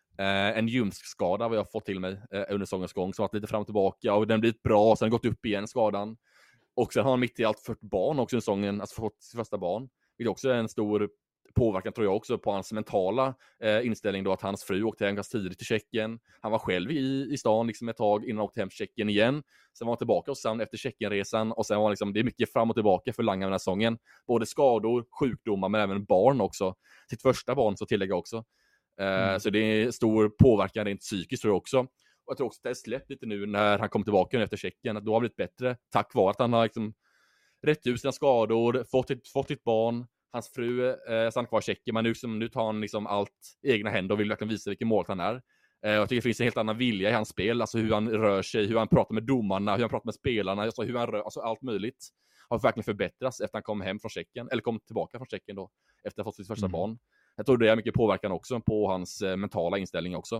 Uh, en ljumskskada vad jag har fått till mig uh, under säsongens gång som har varit lite fram och tillbaka och den blivit bra och sen gått upp igen skadan. Och sen har han mitt i allt fått barn också i säsongen, alltså fått sitt första barn. Vilket också är en stor påverkan tror jag också på hans mentala uh, inställning då, att hans fru åkte hem ganska tidigt till Tjeckien. Han var själv i, i stan liksom ett tag innan han åkte hem till Tjeckien igen. Sen var han tillbaka och sen efter Tjeckienresan och sen var liksom, det är mycket fram och tillbaka för Langhammer den här säsongen. Både skador, sjukdomar men även barn också. Sitt första barn så tillägga också. Mm. Så det är stor påverkan rent psykiskt tror jag också. Och jag tror också att det är släppt lite nu när han kom tillbaka efter Tjeckien. Att då har blivit bättre tack vare att han har liksom rätt ut sina skador, fått ett, fått ett barn. Hans fru eh, stannar kvar i Tjeckien, men nu, liksom, nu tar han liksom allt i egna händer och vill verkligen visa vilken mål han är. Eh, jag tycker det finns en helt annan vilja i hans spel. Alltså hur han rör sig, hur han pratar med domarna, hur han pratar med spelarna. Alltså hur han rör, alltså allt möjligt har verkligen förbättrats efter han kom hem från Tjeckien. Eller kom tillbaka från Tjeckien då, efter att ha fått sitt första mm. barn. Jag tror det är mycket påverkan också på hans eh, mentala inställning också.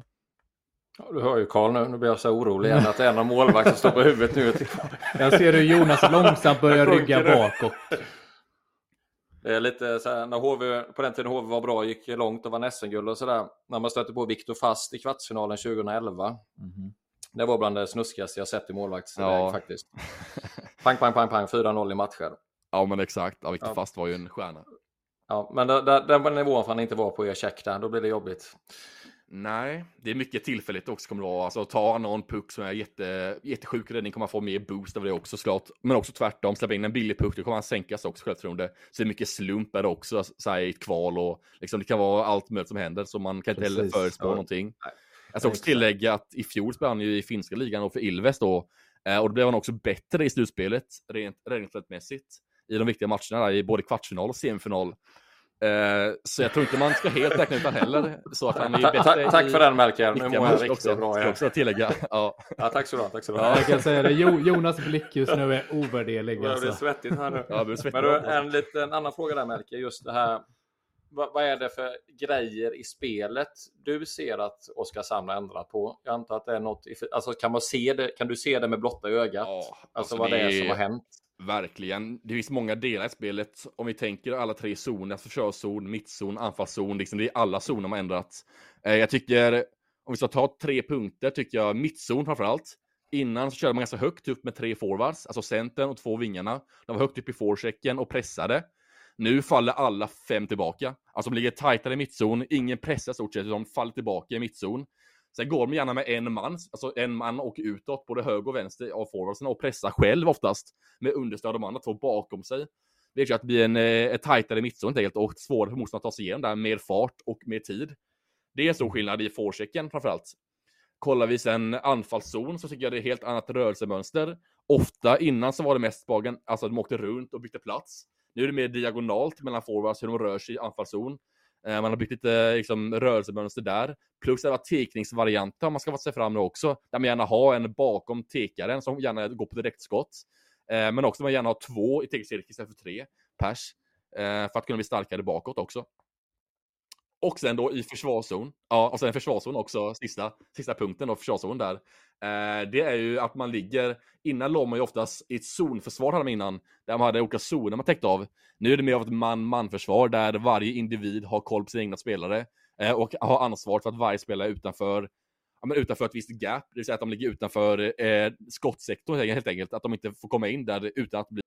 Ja, du hör ju Karl nu, nu blir jag så orolig igen att det är en av målvakten som står på huvudet nu. Jag ser hur Jonas långsamt börjar rygga bakåt. Det är lite så här, när H V, på den tiden H V var bra, gick långt och vann S M-guld och sådär. När man stötte på Viktor Fast i kvartsfinalen tjugoelva. Mm-hmm. Det var bland det snuskigaste jag sett i målvaktsläge ja. faktiskt. Pang, pang, pang, pang, fyra noll i matcher. Ja men exakt, ja, Viktor ja. Fast var ju en stjärna. Ja, men den nivån får han inte vara på er check där, då blir det jobbigt. Nej, det är mycket tillfälligt också kommer det vara. Alltså tar han någon puck som är jätte, jättesjuk räddning kommer han få mer boost av det också såklart. Men också tvärtom, släppa in en billig puck, då kommer han sänkas också självförtroende. Så det är mycket slump är det också, så här, i ett kval och liksom, det kan vara allt möjligt som händer så man kan inte heller förutspå ja. någonting. Nej. Jag ska också tillägga att i fjol spelade han ju i finska ligan och för Ilves då. Och då blev han också bättre i slutspelet, rent räddningsmässigt. I de viktiga matcherna där, i både kvartsfinal och semifinal. Uh, så jag tror inte man ska helt räkna utan heller. Så att han är bättre tack, tack för den Melker. Nu mår jag riktigt bra. Ska också tillägga. Ja. Ja, tack så bra. Tack så bra. Ja, jag kan säga det. Jo, Jonas blick just nu är ovärderlig. Det blir svettigt här nu. Ja, det svettigt. Men då, en liten annan fråga där Melker. Just det här. Vad, vad är det för grejer i spelet du ser att Oskarshamn har ändrat på? Jag antar att det är något. Alltså kan man se det? Kan du se det med blotta ögat? Ja, alltså, alltså vad det är som har hänt? Verkligen. Det finns många delar i spelet. Om vi tänker alla tre zoner, alltså försvarszon, mittzon, anfallszon, liksom det är alla zoner man har ändrat. Eh, jag tycker, om vi ska ta tre punkter, tycker jag mittzon framförallt. Innan så körde man ganska högt upp med tre forwards, alltså centern och två vingarna. De var högt upp i forechecken och pressade. Nu faller alla fem tillbaka. Alltså de ligger tajtare i mittzon, ingen pressar stort sett, de faller tillbaka i mittzon. Sen går de gärna med en man, alltså en man och utåt, både höger och vänster av forwardsen och pressar själv oftast med understöd av de andra två bakom sig. Det är ju att det blir en ett tajtare mittzon helt och svårare för motståndaren att ta sig igenom där, mer fart och mer tid. Det är en stor skillnad i forechecken framförallt. Kollar vi sen anfallszon så tycker jag det är helt annat rörelsemönster. Ofta innan så var det mest bagen, alltså de åkte runt och bytte plats. Nu är det mer diagonalt mellan forwards hur de rör sig i anfallszon. Man har byggt lite liksom, rörelsemönster där. Plus det var tekningsvarianter om man ska få se fram nu också. Där man gärna har en bakom tekaren som gärna går på direktskott. Eh, men också man gärna har två i tekcirkel istället för tre pers. Eh, för att kunna bli starkare bakåt också. Och sen då i försvarszon. Ja, och sen försvarszon också, sista, sista punkten då, försvarszon där. Eh, det är ju att man ligger, innan låg man ju oftast i ett zonförsvar hade man innan, där man hade olika zoner man täckt av. Nu är det mer av ett man-man-försvar där varje individ har koll på sina egna spelare eh, och har ansvar för att varje spelare är utanför, ja, men utanför ett visst gap, det vill säga att de ligger utanför eh, skottsektorn helt enkelt, att de inte får komma in där utan att bli.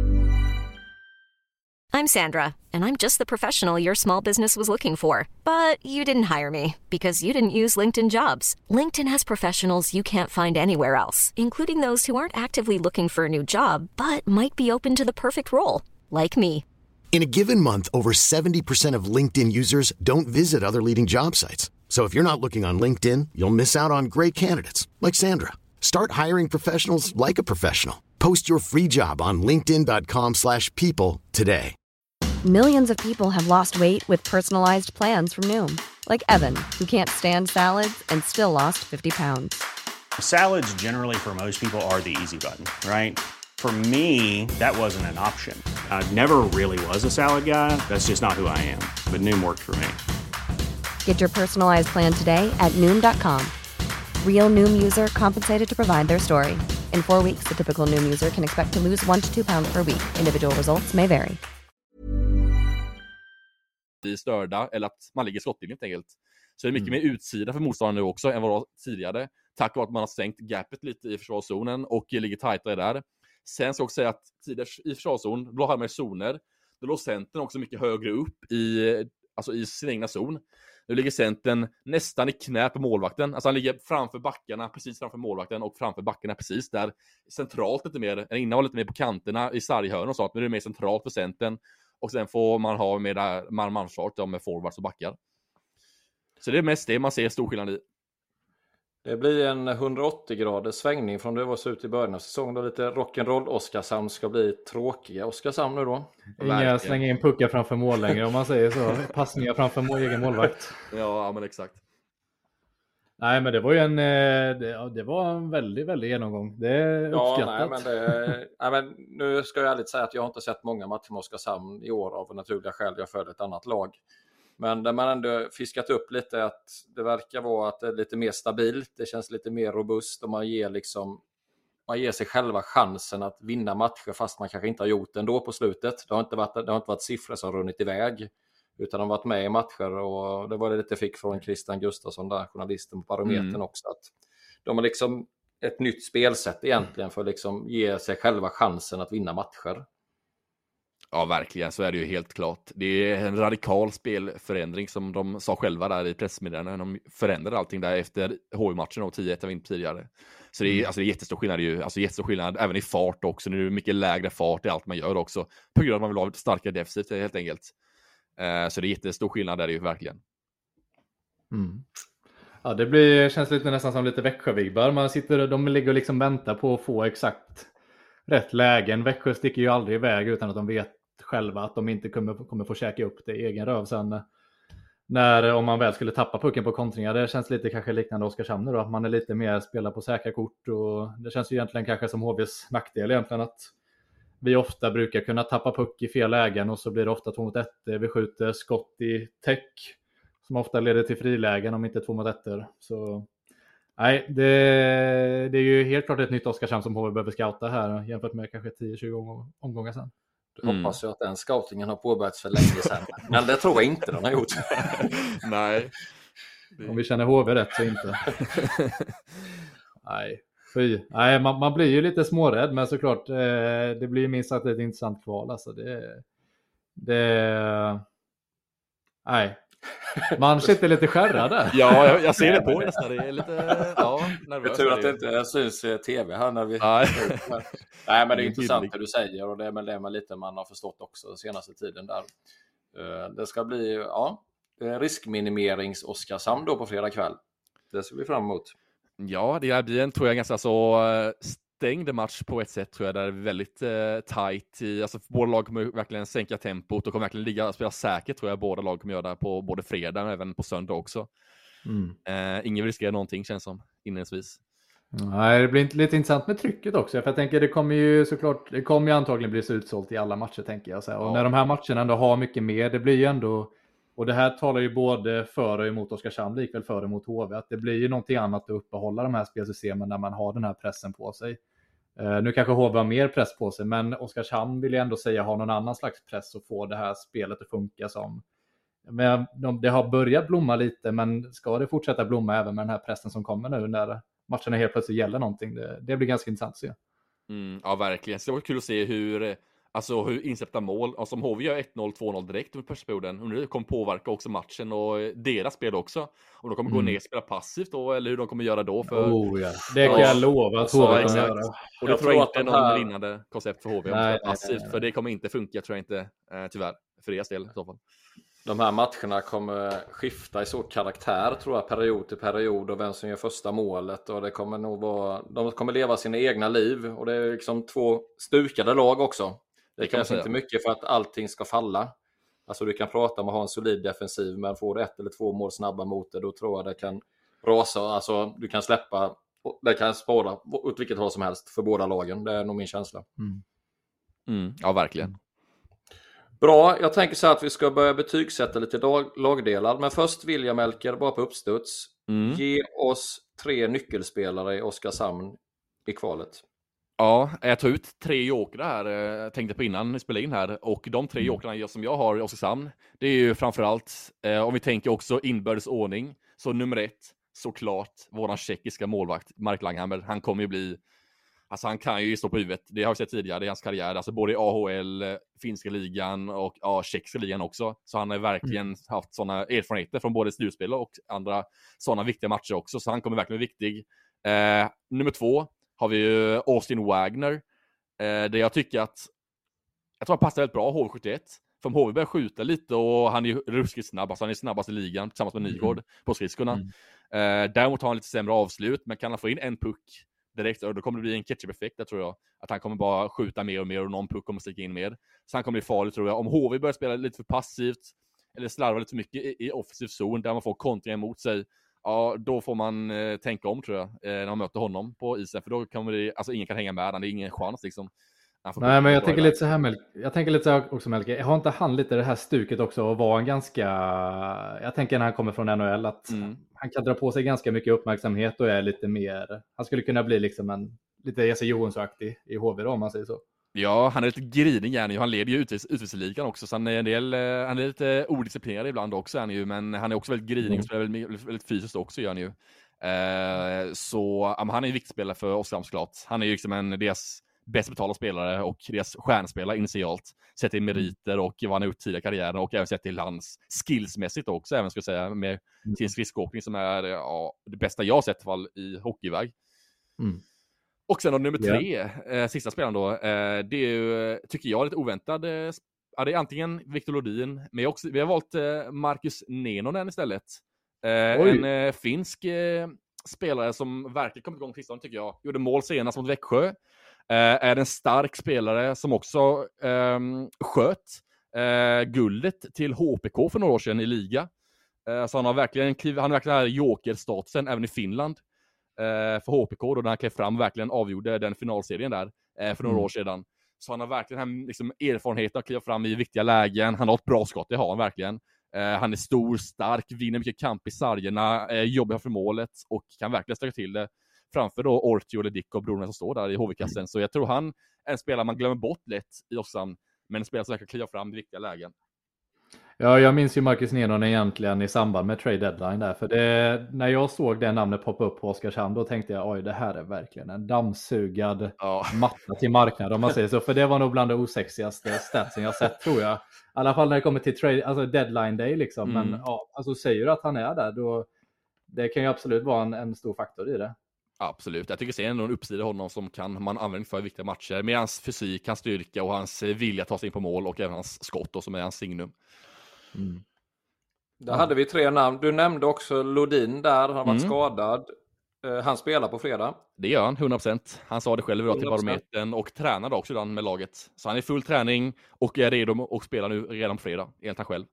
I'm Sandra, and I'm just the professional your small business was looking for. But you didn't hire me because you didn't use LinkedIn Jobs. LinkedIn has professionals you can't find anywhere else, including those who aren't actively looking for a new job, but might be open to the perfect role, like me. In a given month, over seventy percent of LinkedIn users don't visit other leading job sites. So if you're not looking on LinkedIn, you'll miss out on great candidates like Sandra. Start hiring professionals like a professional. Post your free job on linkedin dot com slash people today. Millions of people have lost weight with personalized plans from Noom. Like Evan, who can't stand salads and still lost fifty pounds. Salads generally for most people are the easy button, right? For me, that wasn't an option. I never really was a salad guy. That's just not who I am. But Noom worked for me. Get your personalized plan today at Noom dot com. Real Noom user compensated to provide their story. In four weeks, the typical Noom user can expect to lose one to two pounds per week. Individual results may vary. Blir störda eller att man ligger i skottlinjen helt enkelt. Så det är mycket Mm. mer utsida för motståndaren nu också än vad det var tidigare. Tack vare att man har sänkt gapet lite i försvarszonen och ligger tajtare där. Sen ska jag också säga att tidigare i försvarszon, då har man zoner. Då låg centern också mycket högre upp i, alltså i sin egna zon. Nu ligger centern nästan i knä på målvakten. Alltså han ligger framför backarna, precis framför målvakten och framför backarna precis där. Centralt lite mer, eller innehåller lite mer på kanterna i sarghörn och sånt. Men det är mer centralt för centern. Och sen får man ha med man-man-försvar med forwards och backar. Så det är mest det man ser stor skillnad i. Det blir en hundraåttio graders svängning från det var så ut i början av säsongen. Då lite rock'n'roll Oskarshamn ska bli tråkiga Oskarshamn nu då. Inga slänga in puckar framför mål längre om man säger så. Passningar framför mål, egen målvakt. Ja, ja, men exakt. Nej, men det var ju en, det, det var en väldigt, väldigt genomgång. Det är uppskattat. Ja, nej, men, det, nej, men nu ska jag ärligt säga att jag har inte sett många matcher med Oskarshamn i år av naturliga skäl. Jag följer ett annat lag. Men där man ändå fiskat upp lite att det verkar vara att det är lite mer stabilt. Det känns lite mer robust och man ger liksom man ger sig själva chansen att vinna matcher fast man kanske inte har gjort det ändå på slutet. Det har inte varit, det har inte varit siffror som runnit iväg utan de har varit med i matcher och det var det lite fick från Christian Gustafsson där, journalisten på Barometern mm. också. Att de har liksom ett nytt spelsätt egentligen för att liksom ge sig själva chansen att vinna matcher. Ja, verkligen. Så är det ju helt klart. Det är en radikal spelförändring som de sa själva där i pressmeddelandet. De förändrade allting där efter H I-matchen och tio ett av inte tidigare. Så det är, mm. alltså, det är jättestor skillnad ju. Alltså jättestor skillnad även i fart också. Nu är det mycket lägre fart i allt man gör också. På grund av att man vill ha ett starkare defensivt helt enkelt. Uh, så det är jättestor skillnad där det ju verkligen. Mm. Ja, det blir, känns lite nästan som lite Växjö-vibbar. Man sitter, de ligger och liksom väntar på att få exakt rätt lägen. Växjö sticker ju aldrig iväg utan att de vet själva att de inte kommer, kommer få käka upp det i egen röv sen när, om man väl skulle tappa pucken på kontringar. Det känns lite kanske liknande Oskarshamn då, att man är lite mer spelar på säkra kort och det känns ju egentligen kanske som H V:s nackdel egentligen att vi ofta brukar kunna tappa puck i fel lägen och så blir det ofta två mot ett. Vi skjuter skott i täck som ofta leder till frilägen om inte två mot ett. Så nej, det, det är ju helt klart ett nytt Oskarshamn som H V behöver scouta här jämfört med kanske tio tjugo omgångar sedan. Du mm. hoppas ju att den scoutingen har påbörjats för länge sedan. Men det tror jag inte den har gjort. Nej. Om vi känner H V rätt så inte. Nej, fy. Nej, man, man blir ju lite smårädd, men såklart eh, det blir minst sagt ett intressant kval. Alltså det, det, nej. Man sitter lite skärrad där. Ja, jag, jag ser det på nästan. Det är lite ja, nervös. Jag tror att det inte syns tv här när vi... Nej, Nej men det är intressant det du säger och det är väl det man lite man har förstått också den senaste tiden där. Det ska bli, ja, riskminimerings Oskarshamn då på fredag kväll. Det ser vi fram emot. Ja, det blir en, tror jag, ganska så stängd match på ett sätt tror jag, där det är väldigt eh, tight i, alltså båda lag kommer verkligen sänka tempot och kommer verkligen ligga och spela säkert tror jag båda lag kommer göra det på både fredag och även på söndag också. Mm. Eh, ingen riskerar någonting känns som inledningsvis. Nej, det blir inte lite intressant med trycket också för jag tänker det kommer ju såklart, det kommer ju antagligen bli så utsålt i alla matcher tänker jag så här. Och ja. När de här matcherna ändå har mycket mer, det blir ju ändå Och det här talar ju både för och emot Oskarshamn, likväl för och emot H V. Att det blir ju någonting annat att uppehålla de här spelsystemen när man har den här pressen på sig. Uh, nu kanske H V har mer press på sig, men Oskarshamn vill jag ändå säga har någon annan slags press att få det här spelet att funka som. Men de, det har börjat blomma lite, men ska det fortsätta blomma även med den här pressen som kommer nu när matcherna helt plötsligt gäller någonting? Det, det blir ganska intressant att se. Mm, ja, verkligen. Så det var kul att se hur, alltså, hur insläppta mål, alltså om H V gör ett noll, två noll direkt under första perioden, hur det kommer påverka också matchen och deras spel också. Om de kommer mm. gå ner och spela passivt då, eller hur de kommer göra då. För... Oh, ja. Det kan ja, jag lova att H V kommer göra. Och det jag tror jag inte är någon här... vinnande koncept för H V om nej, passivt, nej, nej, nej. För det kommer inte funka, tror jag inte, eh, tyvärr, för deras del i så fall. De här matcherna kommer skifta i så karaktär, tror jag, period till period, och vem som gör första målet, och det kommer nog vara, de kommer leva sina egna liv, och det är liksom två stukade lag också. Det, det krävs inte mycket för att allting ska falla. Alltså du kan prata om att ha en solid defensiv, men får du ett eller två mål snabba mot det, då tror jag det kan rasa. Alltså du kan släppa, det kan spåra åt vilket håll som helst för båda lagen. Det är nog min känsla. Mm. Mm, ja, verkligen. Bra, jag tänker så att vi ska börja betygsätta lite lag- lagdelar. Men först vill jag, Melker, bara på uppstuds. Mm. Ge oss tre nyckelspelare i Oskarshamn i kvalet. Ja, jag tog ut tre jokrar här, jag tänkte på innan vi spelade in här. Och de tre mm. jokrarna som jag har i Oskarshamn, det är ju framförallt, eh, om vi tänker också inbördes ordning, så nummer ett, såklart, våran tjeckiska målvakt, Mark Langhammer. Han kommer ju bli, alltså han kan ju stå på huvudet, det har vi sett tidigare i hans karriär, alltså både i A H L, finska ligan och ja, tjeckiska ligan också. Så han har verkligen mm. haft sådana erfarenheter från både slutspel och andra sådana viktiga matcher också, så han kommer verkligen vara viktig. Eh, nummer två har vi ju Austin Wagner, eh, där jag tycker att jag tror han passar väldigt bra H V sjuttioett. För om H V börjar skjuta lite och han är ruskigt snabb, alltså han är snabbast i ligan tillsammans med Nygård mm. på skridskorna. Mm. Eh, däremot har han lite sämre avslut, men kan han få in en puck direkt, och då kommer det bli en ketchup-effekt där, tror jag. Att han kommer bara skjuta mer och mer och någon puck kommer sticka in mer. Så han kommer bli farlig, tror jag. Om H V börjar spela lite för passivt eller slarva lite för mycket i, i offensiv zon där man får kontringar emot sig, ja, då får man eh, tänka om, tror jag, eh, när man möter honom på isen. För då kommer det, alltså ingen kan hänga med han, det är ingen chans liksom. Nej, men jag tänker lite så här, Mel- jag tänker lite så här också, Melke. Har inte han lite det här stuket också och var en ganska, jag tänker när han kommer från N H L att mm. han kan dra på sig ganska mycket uppmärksamhet och är lite mer, han skulle kunna bli liksom en lite Jesse Johansson-aktig i H V då, om man säger så. Ja, han är lite grinig gärna, han leder ju utvis- utvisligan också, så han är, en del, han är lite odisciplinerad ibland också, han är ju, men han är också väldigt grinig mm. och spelar väldigt, väldigt fysiskt också, gör han ju. Eh, så ja, han är en viktig spelare för oss, klart. Han är ju liksom en deras bäst betalda spelare och deras stjärnspelare initialt, sett till meriter och vad han har gjort tidigare i karriären, och även sett till hans skillsmässigt också, även ska jag säga, med mm. sin skridskåkning som är ja, det bästa jag har sett i fall i hockeyväg. Mm. Och sen då, nummer tre, yeah. eh, sista spelaren då, eh, det är ju, tycker jag, lite oväntad. Eh, ja, det är antingen Victor Lodin, men också, vi har valt eh, Marcus Nenonen istället. Eh, en eh, finsk eh, spelare som verkligen kom igång sistone, tycker jag. Gjorde mål senast mot Växjö. Eh, är en stark spelare som också eh, sköt eh, guldet till H P K för några år sedan i liga. Eh, så han har verkligen, han har verkligen här joker-statusen även i Finland. För H P K då, när han klev fram verkligen avgjorde den finalserien där eh, för några mm. år sedan. Så han har verkligen här, liksom, erfarenhet att kliva fram i viktiga lägen. Han har ett bra skott, det har han verkligen. Eh, han är stor, stark, vinner mycket kamp i sargerna, eh, jobbar för målet och kan verkligen stöka till det framför då Ortio eller Dick och brorna som står där i H V-kassen. Så jag tror han är en spelare man glömmer bort lätt i Oskarshamn, men en spelare som kan kliva fram i viktiga lägen. Ja, jag minns ju Marcus Nenonen egentligen i samband med trade deadline där. För det, när jag såg det namnet poppa upp på Oskarshamn, då tänkte jag, oj, det här är verkligen en dammsugad ja. matta till marknad, om man säger så. För det var nog bland det osexigaste statsen jag sett, tror jag. I alla fall när det kommer till trade, alltså deadline day liksom. Mm. Men ja, alltså säger du att han är där, då det kan ju absolut vara en, en stor faktor i det. Absolut, jag tycker det är en uppsida honom som kan man använda för viktiga matcher. Med hans fysik, hans styrka och hans vilja att ta sig in på mål, och även hans skott då, som är hans signum. Mm. Där ja. hade vi tre namn. Du nämnde också Lodin där, han har varit mm. skadad. uh, Han spelar på fredag. Det gör han, hundra procent. Han sa det själv idag till barometern, och tränade också redan med laget. Så han är full träning och är redo och spelar nu redan på fredag, enligt han själv.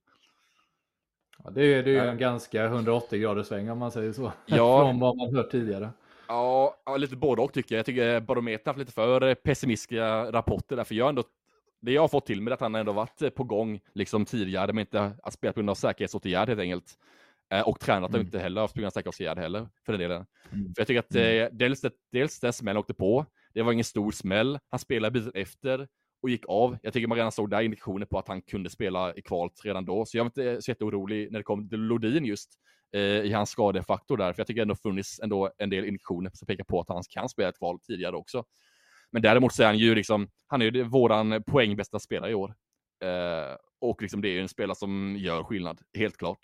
Ja, det är, det är ju en ganska hundraåttio grader sväng, om man säger så. Ja. Från vad man hört tidigare. Ja, lite både och tycker jag. Jag tycker barometern har haft lite för pessimistiska rapporter, därför jag ändå det jag har fått till med att han ändå varit på gång liksom tidigare, men inte att spela på grund av säkerhetsåtgärd helt enkelt. Eh, och tränat mm. inte heller haft på grund av säkerhetsåtgärd heller, för den delen. Mm. För jag tycker att eh, dels, det, dels det smäll åkte på, det var ingen stor smäll. Han spelade biten efter och gick av. Jag tycker man redan såg där indikationer på att han kunde spela i kvalet redan då. Så jag var inte så jätteorolig när det kom till Lodin just eh, i hans skadefaktor där. För jag tycker ändå funnits ändå en del indikationer som pekar på att han kan spela ett kval tidigare också. Men däremot så är han ju liksom, han är ju våran poängbästa spelare i år. Eh, och liksom det är ju en spelare som gör skillnad, helt klart.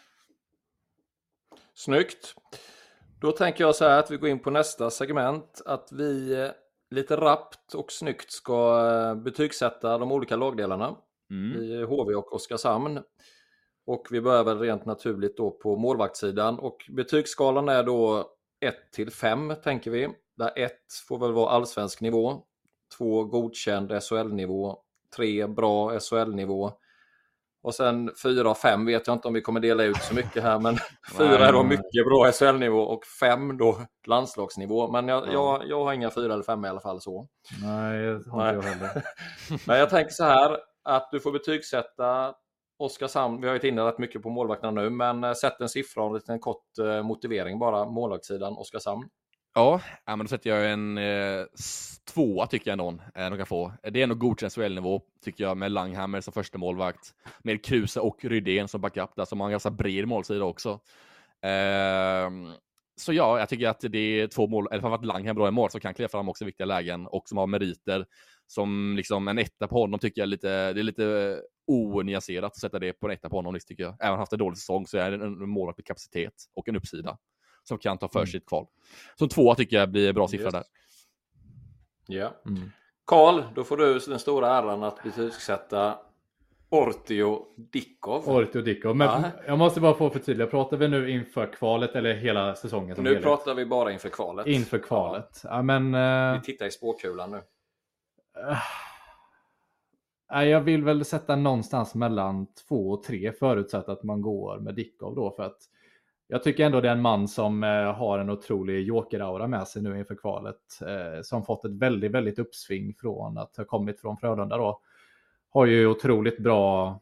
Snyggt. Då tänker jag så här att vi går in på nästa segment. Att vi lite rappt och snyggt ska betygsätta de olika lagdelarna mm. i H V och Oskarshamn. Och vi börjar väl rent naturligt då på målvaktssidan. Och betygsskalan är då ett till fem tänker vi. Där ett får väl vara allsvensk nivå. två godkänd S H L-nivå. tre bra S H L-nivå. Och sen fyra och fem vet jag inte om vi kommer dela ut så mycket här. Men fyra är då mycket bra S H L-nivå och fem då landslagsnivå. Men jag, mm. jag, jag har inga fyra eller fem i alla fall så. Nej, jag har inte jag heller. Men jag tänker så här att du får betygsätta Oskarshamn. Vi har ju inne rätt mycket på målvakterna nu. Men sätt en siffra och en kort motivering bara. Målvaktssidan Oskarshamn. Ja, men då sätter jag en eh, tvåa tycker jag någon eh, de kan få. Det är nog godkänd S H L-nivå tycker jag med Langhammer som första målvakt. Med Kruse och Rydén som backup där som har en ganska bred målsida också. Eh, så ja, jag tycker att det är två mål, eller för att Langhammer bra i mål så kan kliva fram också viktiga lägen och som har meriter. Som liksom en etta på honom tycker jag lite, det är lite onyanserat att sätta det på en etta på honom tycker jag. Även om han haft en dålig säsong så är det en målvakt med kapacitet och en uppsida. Som kan ta för mm. sitt kval. Som tvåa tycker jag blir bra siffra yes. där. Ja. Mm. Karl, då får du den stora äran att betygsätta Ortio Dickov. Ortio Dickov. Men ja. jag måste bara få förtydliga. Pratar vi nu inför kvalet eller hela säsongen? Som nu helhet? pratar vi bara inför kvalet. Inför kvalet. Ja, men, uh... vi tittar i spåkulan nu. Uh... Jag vill väl sätta någonstans mellan två och tre förutsatt att man går med Dickov då för att jag tycker ändå det är en man som eh, har en otrolig jokeraura med sig nu inför kvalet. Eh, som fått ett väldigt, väldigt uppsving från att ha kommit från Frölunda då. Har ju otroligt bra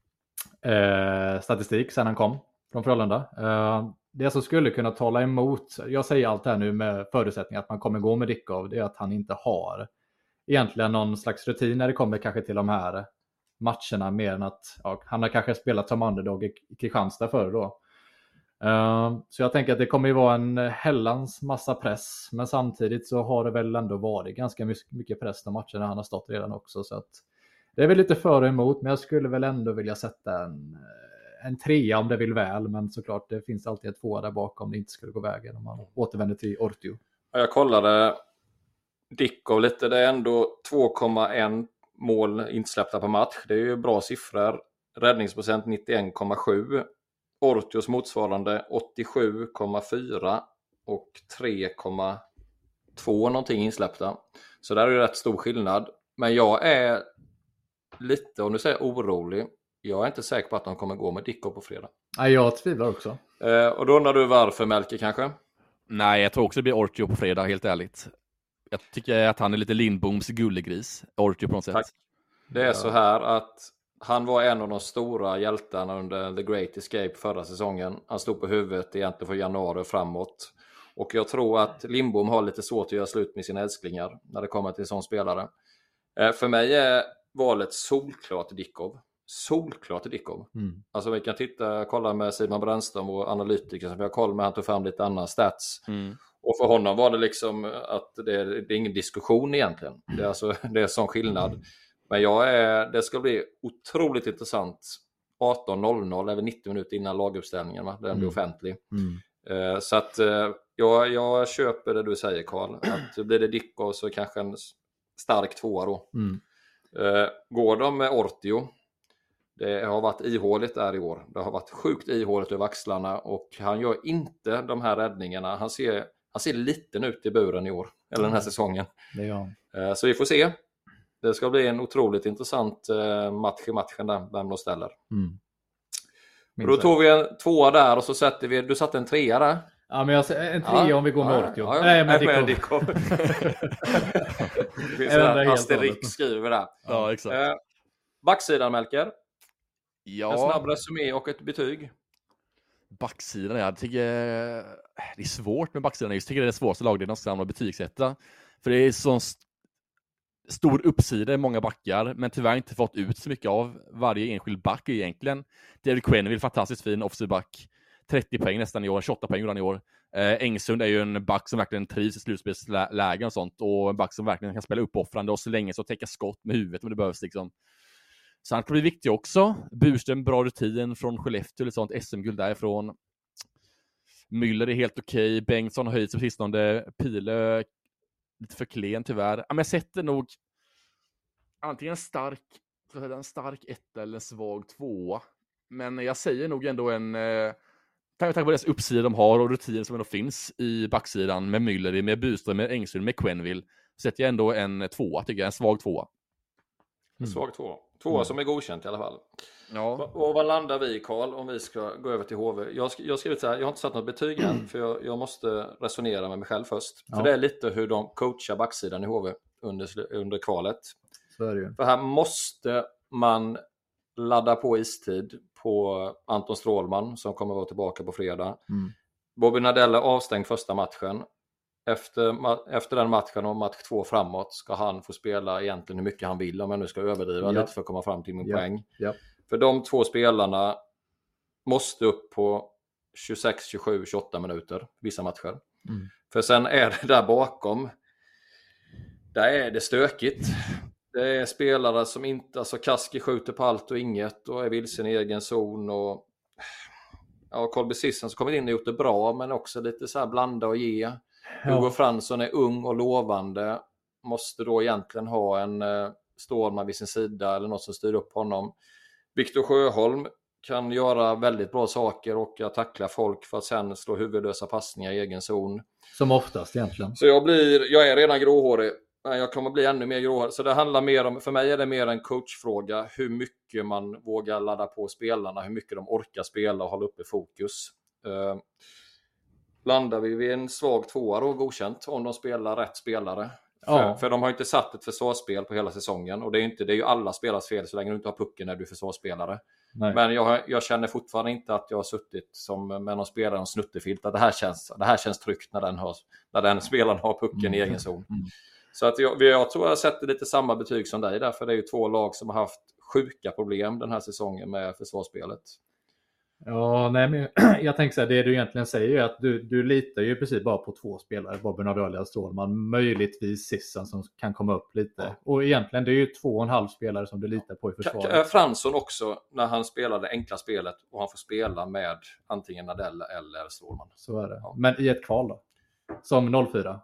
eh, statistik sedan han kom från Frölunda. Eh, det som skulle kunna tala emot, jag säger allt här nu med förutsättning att man kommer gå med Dickov, det är att han inte har egentligen någon slags rutin när det kommer kanske till de här matcherna mer än att ja, han har kanske spelat som underdog i Kristianstad förr då. Uh, så jag tänker att det kommer ju vara en hällans massa press. Men samtidigt så har det väl ändå varit ganska mycket press de matcherna han har stått redan också. Så att det är väl lite för och emot. Men jag skulle väl ändå vilja sätta en, en trea om det vill väl. Men såklart det finns alltid ett tvåa där bakom om det inte skulle gå vägen om man återvänder till Ortio. Jag kollade Dickov lite. Det är ändå två komma ett mål insläppta på match. Det är ju bra siffror. Räddningsprocent nittioen komma sju. Ortios motsvarande åttiosju komma fyra och tre komma två någonting insläppta. Så där är det rätt stor skillnad. Men jag är lite, om du säger orolig, jag är inte säker på att de kommer gå med Dickov på fredag. Nej, jag tvivlar också. Eh, och då undrar du varför, Melke kanske? Nej, jag tror också det blir Ortio på fredag, helt ärligt. Jag tycker att han är lite Lindboms gullegris, Ortio på något sätt. Tack. Det är ja. så här att han var en av de stora hjältarna under The Great Escape förra säsongen. Han stod på huvudet egentligen från januari och framåt. Och jag tror att Lindbom har lite svårt att göra slut med sina älsklingar när det kommer till en sån spelare. Eh, för mig är valet solklart Dickov. Solklart Dickov. Mm. Alltså vi kan titta, kolla med Simon Brännström och analytiker som vi har koll med. Han tog fram lite annan stats. Mm. Och för honom var det liksom att det, det är ingen diskussion egentligen. Det är, alltså, det är sån skillnad. Men jag är, det ska bli otroligt intressant arton noll noll, över nittio minuter innan laguppställningen. Va? Den blir offentlig. Mm. Uh, så att uh, jag, jag köper det du säger, Karl. Att blir det Dickov så kanske en stark tvåa då. Mm. Uh, går de med Ortio, det har varit ihåligt där i år. Det har varit sjukt ihåligt över axlarna och han gör inte de här räddningarna. Han ser, han ser liten ut i buren i år, eller den här säsongen. Det gör. Uh, så vi får se. Det ska bli en otroligt intressant match i matchen där vem de ställer. Mm. Då tog vi en tvåa där och så sätter vi, du satte en trea där. Ja, men jag, en trea ja. om vi går med Ortio. Ja, ja, Nej, med Dickov. Det finns en Asterix skriver där. Ja, exakt. Eh, backsidan, Melker. Ja. En snabb resumé och ett betyg. Backsidan, jag tycker det är svårt med backsidan. Jag tycker det är det svåraste laget att samla betygsätta. För det är sån st- stor uppsida i många backar, men tyvärr inte fått ut så mycket av varje enskild back egentligen. David Quenneville, fantastiskt fin offensiv back. trettio poäng nästan i år, tjugoåtta poäng redan i år. Eh, Engsund är ju en back som verkligen trivs i slutspelslägen och sånt. Och en back som verkligen kan spela uppoffrande och så länge så täcka skott med huvudet om det behövs liksom. Så han kan bli viktig också. Burström, bra rutin från Skellefteå, ett sånt S M-guld därifrån. Müller är helt okej. Okay. Bengtsson har höjt sig på sistone. Pile lite för klen tyvärr. Men jag sätter nog antingen en stark, en stark etta eller en svag tvåa. Men jag säger nog ändå en... Tack vare deras uppsida de har och rutin som ändå finns i backsidan med Müller, med Burström, med Engsund, med Quenneville. Sätter jag ändå en tvåa, tycker jag. En svag tvåa. Mm. Svag tvåa. Tvåa mm. som är godkänt i alla fall. Ja. Och vad landar vi, Carl, om vi ska gå över till H V? Jag har skrivit så här, jag har inte satt något betyg än, för jag, jag måste resonera med mig själv först. Ja. För det är lite hur de coachar backsidan i H V under, under kvalet. Så är det ju. För här måste man ladda på istid på Anton Strålman som kommer vara tillbaka på fredag. Mm. Bobby Nardell är avstängd första matchen. Efter, efter den matchen och match två framåt ska han få spela egentligen hur mycket han vill, om jag nu ska överdriva ja. lite för att komma fram till min ja. poäng. Ja. För de två spelarna måste upp på tjugosex, tjugosju, tjugoåtta minuter vissa matcher. Mm. För sen är det där bakom, där är det stökigt. Det är spelare som inte, alltså Kaski skjuter på allt och inget och är vilsen i egen zon och ja, Colby Sisson som kommit in och gjort det bra, men också lite så här blanda och ge. Ja. Hugo Fransson är ung och lovande, måste då egentligen ha en eh, Stålman vid sin sida eller något som styr upp honom. Viktor Sjöholm kan göra väldigt bra saker och tackla folk för att sen slå huvudlösa passningar i egen zon. Som oftast egentligen. Så jag blir, jag är redan gråhårig. Jag kommer bli ännu mer gråhårig. Så det handlar mer om, för mig är det mer en coachfråga, hur mycket man vågar ladda på spelarna, hur mycket de orkar spela och hålla uppe fokus. Uh, landar vi vid en svag tvåa då, godkänt, om de spelar rätt spelare. Ja. För, för de har inte satt ett försvarsspel på hela säsongen. Och det är, inte, det är ju alla spelars fel så länge du inte har pucken när du är försvarsspelare. Nej. Men jag, jag känner fortfarande inte att jag har suttit som med någon spelare och snuttefilt. Att det här känns, det här känns tryggt när den, har, när den spelaren har pucken mm. i egen zon. Mm. Så att jag, jag tror jag sätter lite samma betyg som dig där. För det är ju två lag som har haft sjuka problem den här säsongen med försvarsspelet. Ja, nej, men jag tänker så här, det du egentligen säger är att du, du litar ju precis bara på två spelare, Bobby Nardell och Strålman, möjligtvis Sisson som kan komma upp lite. Ja. Och egentligen det är ju två och en halv spelare som du litar på i försvaret. Fransson också, när han spelar det enkla spelet och han får spela med antingen Nardell eller Strålman. Så är det. Ja. Men i ett kval då? Som noll fyra?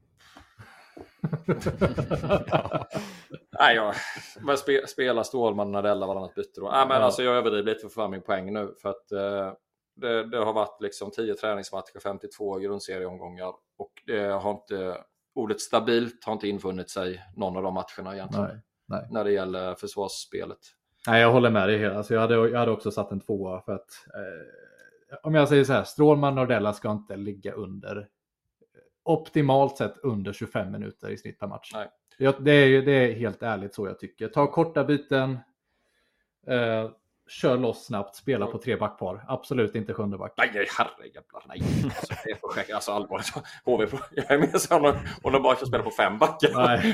Nej, jag men spe, spelar Stålman Nardella varannat byte då. Nej, men ja. alltså jag överdriver lite för att få fram min poäng nu för att eh, det, det har varit liksom tio träningsmatcher, femtiotvå grundserieomgångar och det har inte, ordet stabilt har inte infunnit sig någon av de matcherna egentligen. Nej, nej. När det gäller försvarsspelet. Nej, jag håller med dig. Alltså jag hade jag hade också satt en tvåa för att eh, om jag säger så här, Strålman Nardella ska inte ligga under optimalt sett under tjugofem minuter i snitt per match. Nej. Det är, det är helt ärligt så jag tycker. Ta korta byten, eh, kör loss snabbt, spela på tre backpar. Absolut inte sjunde back. Nej, herrejävlar, nej. Alltså, det är projekt, alltså allvarligt. H V, jag är med sig om de bara ska spela på fem backar. Nej.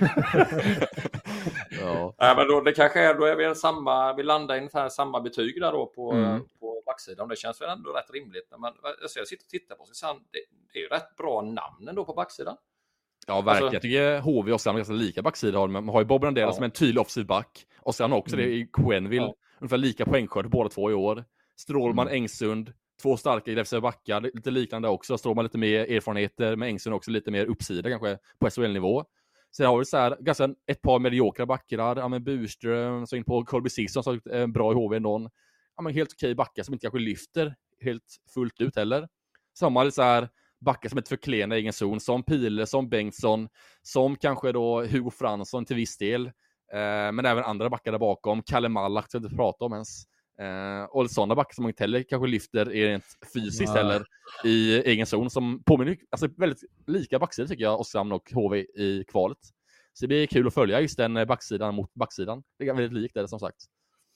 Ja. Nej, men då, det kanske är, då är vi samma, vi landar ungefär samma betyg där då på, mm. på backsidan. Det känns väl ändå rätt rimligt. Men alltså, jag sitter och tittar på sig, det, det är ju rätt bra namn ändå på backsidan. Ja, verkligen. Alltså, jag tycker H V och Oskarshamn är ganska lika backsida har. Man har ju Bob Brandell ja. som en tydlig offensiv back. Och sen också mm. det i Quenneville. Ja. Ungefär lika poängskörd båda två i år. Strålman, mm. Engsund. Två starka i defensiva backar. Lite liknande också. Strålman lite mer erfarenheter. Men Engsund också lite mer uppsida kanske på S H L-nivå. Så jag har väl så här, ganska ett par mediokra backar. Ja, men Burström, så in på Colby Sisson som är bra i H V ändå. Ja, men helt okej backar som inte kanske lyfter helt fullt ut heller. Så har man lite så här backar som är för klena i egen zon, som Pile, som Bengtsson, som kanske då Hugo Fransson till viss del, eh, men även andra backar där bakom, Kalle Mallak som jag inte pratar om ens, eh, och sådana backar som inte heller kanske lyfter rent fysiskt Nej. heller i egen zon, som påminner alltså väldigt lika backsidor tycker jag, Oskarshamn och H V i kvalet. Så det blir kul att följa just den backsidan mot backsidan. Det är väldigt likt det som sagt.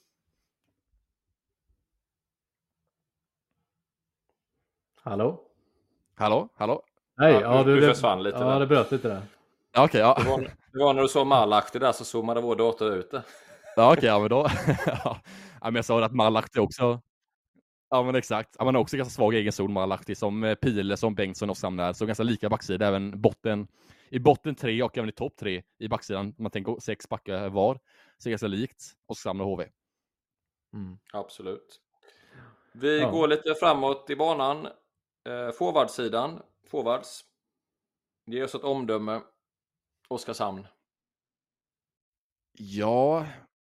Hallå? Hallå? Hallå? Nej, ja, ja, du, du, du försvann lite. Ja, där. det bröt lite där. Okej, okay, ja. Det var, det var när du såg Malakti där så zoomade vår dator ut det. Ja, okej, okay, ja men då... ja, men jag sa att Malakti också... Ja, men exakt. Ja, man har också ganska svag egen zon, Malakti, som Pile, som Bengtsson och Samnär. Så ganska lika backsida, även botten. I botten tre och även i topp tre i backsidan. Man tänker sex backar var. Så ganska likt Oskarshamn och H V. Mm. Absolut. Vi ja. går lite framåt i banan. Eh, forwardsidan. Forwards. Ge oss ett omdöme. Oskarshamn. Ja...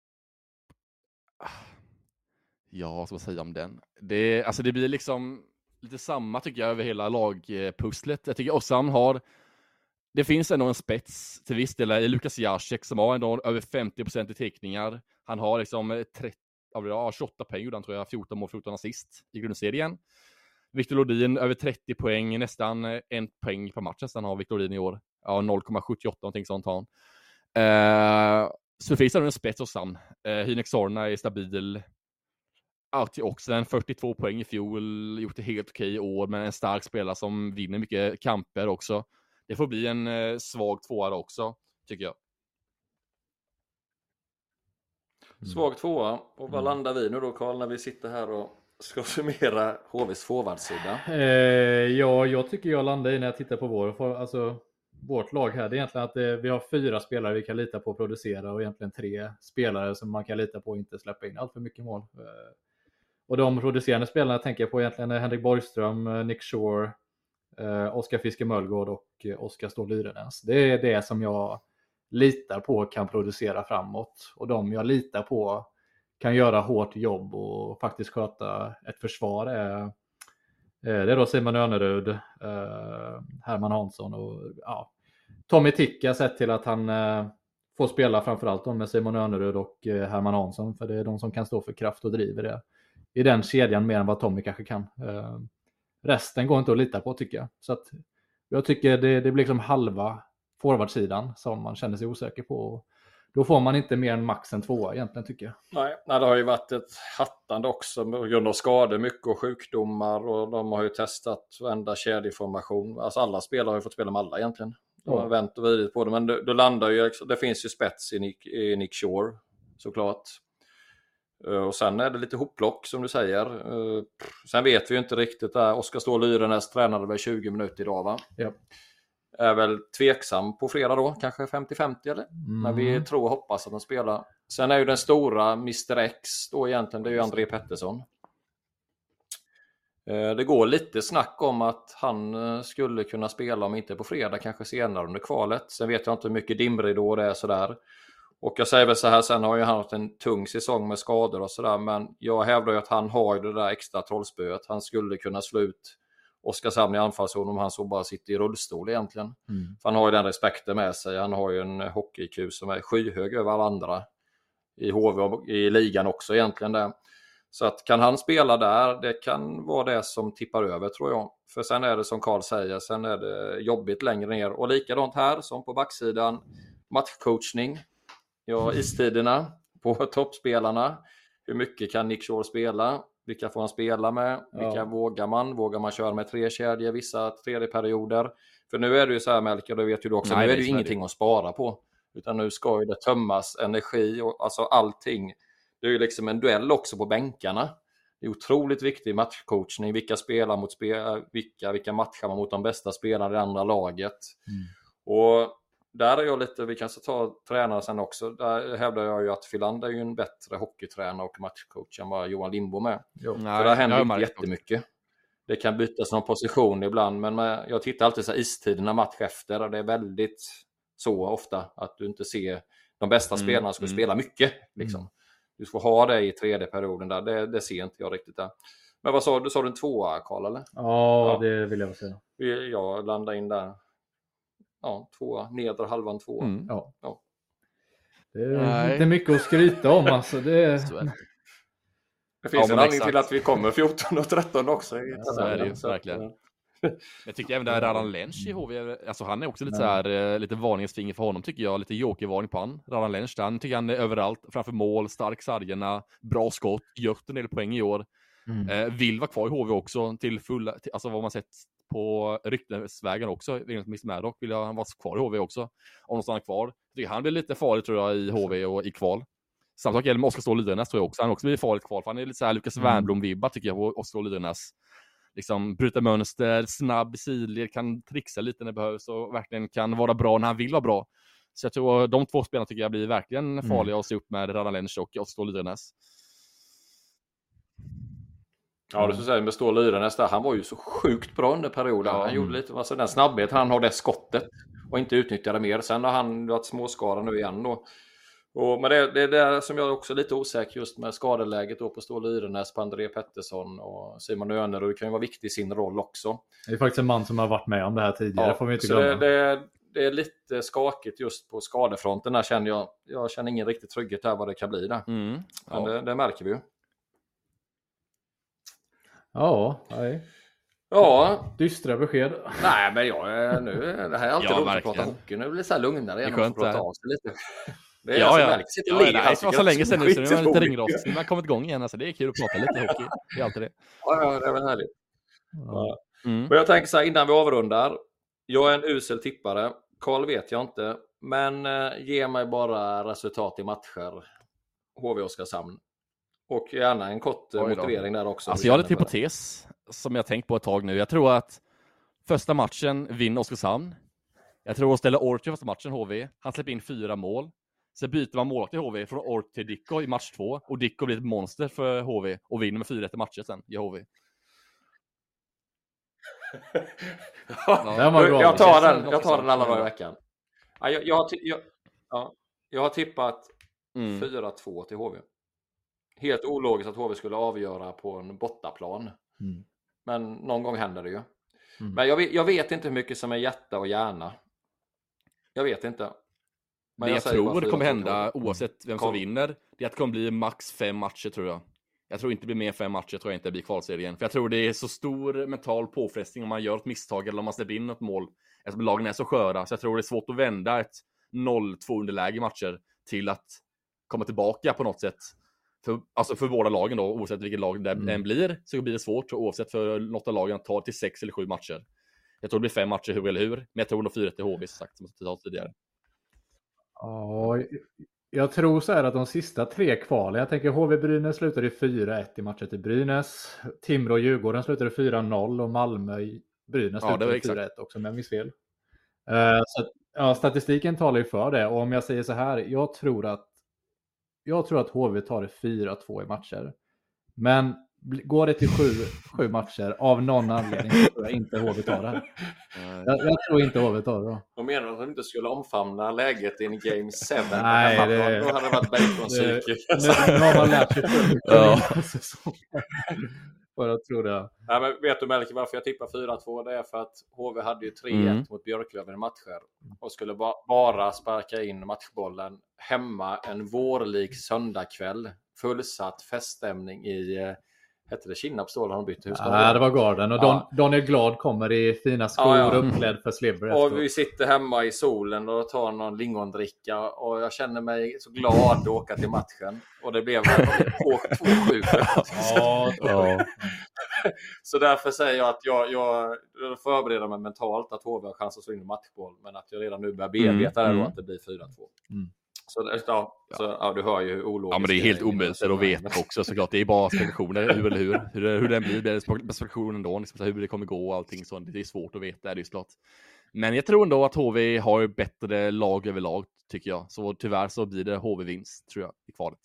Ja, vad ska man säga om den? Det, alltså det blir liksom lite samma tycker jag över hela lagpusslet. Jag tycker Oskarshamn har... Det finns ändå en spets till viss del i Lukas Jacek som har ändå över femtio procent i teckningar. Han har liksom trettio, ja, tjugoåtta poäng, han tror jag, fjorton mål, fjorton assist i grundserien. Victor Lodin över trettio poäng, nästan en poäng per match nästan har Victor Lodin i år. Ja, noll komma sjuttioåtta någonting sånt har han. Uh, så finns det ändå en spets hos han. Uh, Hynek Sorna är stabil. Alltid också en fyrtiotvå poäng i fjol, gjort det helt okej i år, men en stark spelare som vinner mycket kamper också. Det får bli en uh, svag tvåa också, tycker jag. Mm. Svag tvåa. Och vad mm. landar vi nu då, Karl, när vi sitter här och ska summera H V:s forwardsida? Eh, ja, jag tycker jag landar i när jag tittar på vår, alltså, vårt lag här. Det är egentligen att eh, vi har fyra spelare vi kan lita på att producera och egentligen tre spelare som man kan lita på att inte släppa in allt för mycket mål. Eh, och de producerande spelarna tänker jag på egentligen är Henrik Borgström, Nick Shore, eh, Oskar Fiske Möllgård och eh, Oskar Ståhl Lyrenäs. Det är det som jag litar på kan producera framåt. Och de jag litar på kan göra hårt jobb och faktiskt sköta ett försvar är, det är då Simon Önerud, eh, Herman Hansson och ja, Tommy Ticka sett till att han eh, får spela framförallt med Simon Önerud och eh, Herman Hansson, för det är de som kan stå för kraft och driver det i den kedjan mer än vad Tommy kanske kan. Eh, resten går inte att lita på tycker jag. Så att jag tycker det, det blir liksom halva forwardsidan som man känner sig osäker på. Då får man inte mer än max en tvåa egentligen tycker jag. Nej, nej, det har ju varit ett hattande också på grund av skador, mycket och sjukdomar, och de har ju testat varenda kedjeformation. Alltså alla spelare har ju fått spela med alla egentligen. De har ja. vänt och vridit på det, men då, då landar ju, det finns ju spets i Nick, i Nick Shore såklart. Och sen är det lite hopplock som du säger. Sen vet vi ju inte riktigt där. Oskar Ståhl Lyrenäs tränade väl tjugo minuter idag va? Ja. Är väl tveksam på fredag då, kanske femtio femtio eller? Mm. Men vi tror och hoppas att de spelar. Sen är ju den stora mister X då egentligen, det är ju André Pettersson. Det går lite snack om att han skulle kunna spela, om inte på fredag, kanske senare under kvalet. Sen vet jag inte hur mycket dimridå det är sådär. Och jag säger väl så här, sen har ju han haft en tung säsong med skador och sådär. Men jag hävdar ju att han har det där extra trollspöet. Han skulle kunna slå ut Oskarshamn i anfallszon om han så bara sitter i rullstol egentligen. Mm. För han har ju den respekten med sig. Han har ju en hockey-I Q som är skyhög över alla andra i H V och i ligan också egentligen där. Så att kan han spela där, det kan vara det som tippar över tror jag. För sen är det som Karl säger, sen är det jobbigt längre ner. Och likadant här som på backsidan, matchcoachning. Ja, istiderna på toppspelarna. Hur mycket kan Nick Shore spela? Vilka får han spela med? Vilka ja. vågar man? Vågar man köra med tre kedjor vissa tredje perioder? För nu är det ju så här, Melker, det vet ju du också. Nej, nu är det ju ingenting det. att spara på. Utan nu ska ju det tömmas energi och alltså allting. Det är ju liksom en duell också på bänkarna. Det är otroligt viktig matchcoachning. Vilka spelar mot spel, vilka, vilka matchar man mot de bästa spelarna i det andra laget. Mm. Och där är jag lite, vi kanske tar tränare sen också. Där hävdar jag ju att Filander är ju en bättre hockeytränare och matchcoach än vad Johan Lindbom är. Jo. För där händer inte jättemycket. Det kan bytas någon position ibland, men jag tittar alltid så här istiderna match efter, och det är väldigt så ofta att du inte ser de bästa mm. spelarna skulle mm. spela mycket. Liksom. Mm. Du får ha det i tredje perioden där, det, det ser inte jag riktigt där. Men vad sa du? Sa du en tvåa, Karl, eller? Ja, ja, det vill jag säga. Jag landar in där. Ja, tvåa, nedre halvan tvåa. Mm. Ja. Ja. Det är Nej. inte mycket att skryta om alltså. Det, är... det finns ja, en anledning till att vi kommer fjorton och tretton också. I så är det ju, verkligen. Jag tycker även där Radan Lensch i H V, alltså han är också lite så här, lite varningsfinger för honom tycker jag, lite jokervarning på han. Radan Lensch, han tycker han är överallt, framför mål, stark sargerna, bra skott, gjort en del poäng i år. Mm. Eh, vill vara kvar i H V också till fulla, till, alltså vad man sett på ryktesvägen också, Miss Maddock vill han vara kvar i H V också, om de stannar kvar. Jag tycker han blir lite farlig tror jag i H V och i kval. Samma sak gäller med Oskar Ståhl Lydrenäs tror jag också, han också blir farligt kval, för han är lite så här Lukas mm. Wernbloom-vibbar tycker jag på Oskar Ståhl Lydrenäs. Liksom bryta mönster, snabb sidled, kan trixa lite när det behövs och verkligen kan vara bra när han vill vara bra. Så jag tror de två spelarna tycker jag blir verkligen farliga mm. att se upp med Radan Lensch och Oskar Ståhl Lydrenäs. Ja, det ska säga med Ståhl Lydrenäs där, han var ju så sjukt bra under perioden. Han mm. gjorde lite, alltså den snabbhet, han har det skottet och inte utnyttjade mer. Sen har han varit småskadad nu igen då. Och, men det, det är det som jag också är lite osäker just med skadeläget då på Ståhl Lydrenäs, på André Pettersson och Simon Öner, och det kan ju vara viktigt i sin roll också. Det är faktiskt en man som har varit med om det här tidigare, ja, får vi inte glömma. Det, det, det är lite skakigt just på skadefronten där, känner jag. Jag känner ingen riktigt trygghet här vad det kan bli där. Mm, ja. Men det, det märker vi ju. Ja, nej. Ja. Dystra besked. Nej, men jag nu, det här är alltid ja, roligt att prata hockey. Nu blir det så här lugnare igen att prata av sig lite. Det är ja, alltså ja. Märk, ja, det är så, så länge sedan nu så nu är lite ringrostig. Man har kommit igång igen, alltså det är kul att prata lite hockey. Det är alltid det. Ja, ja det är väl härligt. Ja. Mm. Men jag tänker så här innan vi avrundar. Jag är en usel tippare. Karl vet jag inte. Men eh, ge mig bara resultat i matcher. H V Oskarshamn. Och gärna en kort motivering där också. Alltså jag har lite hypotes som jag tänkt på ett tag nu. Jag tror att första matchen vinner Oskarshamn. Jag tror att ställa Ork i första matchen H V. Han släpper in fyra mål. Sen byter man målvakt i H V från Ork till Dicko i match två. Och Dicko blir ett monster för H V. Och vinner med fyra ett matcher sen i H V. ja, jag, jag tar den, jag tar den alla dagar i veckan. Ja, jag, jag, jag, ja, jag har tippat mm. fyra två till H V. Helt ologiskt att H V skulle avgöra på en bortaplan. Mm. Men någon gång händer det ju. Mm. Men jag vet, jag vet inte hur mycket som är hjärta och hjärna. Jag vet inte. Men det jag, jag tror det kommer hända oavsett vem som Kom. vinner, det är att det kommer bli max fem matcher tror jag. Jag tror inte det blir mer än fem matcher, tror jag inte det blir kvalserien. För jag tror det är så stor mental påfrestning om man gör ett misstag eller om man släpper in ett mål. Eftersom lagen är så sköra. Så jag tror det är svårt att vända ett noll två underläge i matcher till att komma tillbaka på något sätt. För, alltså för båda lagen då, oavsett vilket lag det mm. än blir, så blir det svårt. Oavsett för något av lagen att ta till sex eller sju matcher. Jag tror det blir fem matcher hur eller hur. Men jag tror nog fyra till H V så sagt som jag sa tidigare. Ja, jag tror så här att de sista tre kvalen, jag tänker H V Brynäs slutade fyra ett i matchen till Brynäs. Timrå och Djurgården slutade fyra noll och Malmö Brynäs slutade ja, fyra ett också, men minns fel. Uh, så ja, statistiken talar ju för det. Och om jag säger så här, jag tror att jag tror att H V tar det fyra två i matcher. Men går det till sju, sju matcher av någon anledning så tror jag inte H V tar det. Jag, jag tror inte H V tar det då. De menar att de inte skulle omfamna läget i en game sju. Nej, det, då hade det varit baconpsyke. Nu har man lärt sig för ja. För att tro det. Ja, men vet du Melker varför jag tippar fyra två? Det är för att H V hade ju tre ett mm. mot Björklöven i matcher. Och skulle ba- bara sparka in matchbollen hemma en vårlig söndagkväll. Fullsatt feststämning i... Hette det Kinnapstål har de bytt hus? Ja, det var Garden. Och Don, ja. Daniel Glad kommer i fina skor ja, ja. uppklädd för Slibber. Och vi sitter hemma i solen och tar någon lingondricka. Och jag känner mig så glad att åka till matchen. Och det blev två sju. Ja, ja. Så därför säger jag att jag, jag förbereder mig mentalt att H V har chans att slå in matchboll. Men att jag redan nu börjar bearbeta mm. det och att det blir fyra två. Mm. Så, ja, så ja, du hör ju hur ologiskt. Ja, men det är helt omöjligt att veta också såklart. Det är bara spekulationer, hur eller hur. Hur, hur den blir, blir det spekulationen då. Liksom, hur det kommer gå och allting sånt. Det är svårt att veta, det är klart. Men jag tror ändå att H V har bättre lag överlag, tycker jag. Så tyvärr så blir det H V-vinst, tror jag, i kvalet.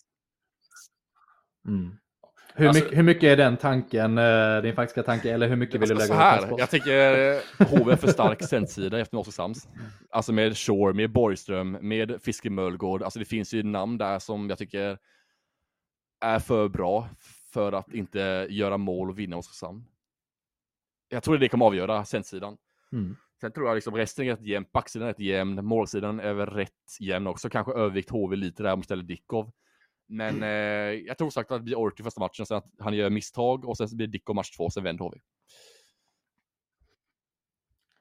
Mm. Hur, alltså, mycket, hur mycket är den tanken, din faktiska tanke, eller hur mycket vill du lägga så här, jag tycker H V är för stark sendsida efter Norrköping Sams. Alltså med Shore, med Borgström, med Fiske Möllgård. Alltså det finns ju namn där som jag tycker är för bra för att inte göra mål och vinna Oskarshamn. Jag tror det kommer avgöra sensidan. Mm. Sen tror jag liksom resten är rätt jämn, backsidan är rätt jämn, målsidan är väl rätt jämn också. Kanske övervikt H V lite där om ställer Dickov. Men eh, jag tror sagt att det blir Ork i första matchen, så att han gör misstag och sen blir Dicko match två, sen vänder H V.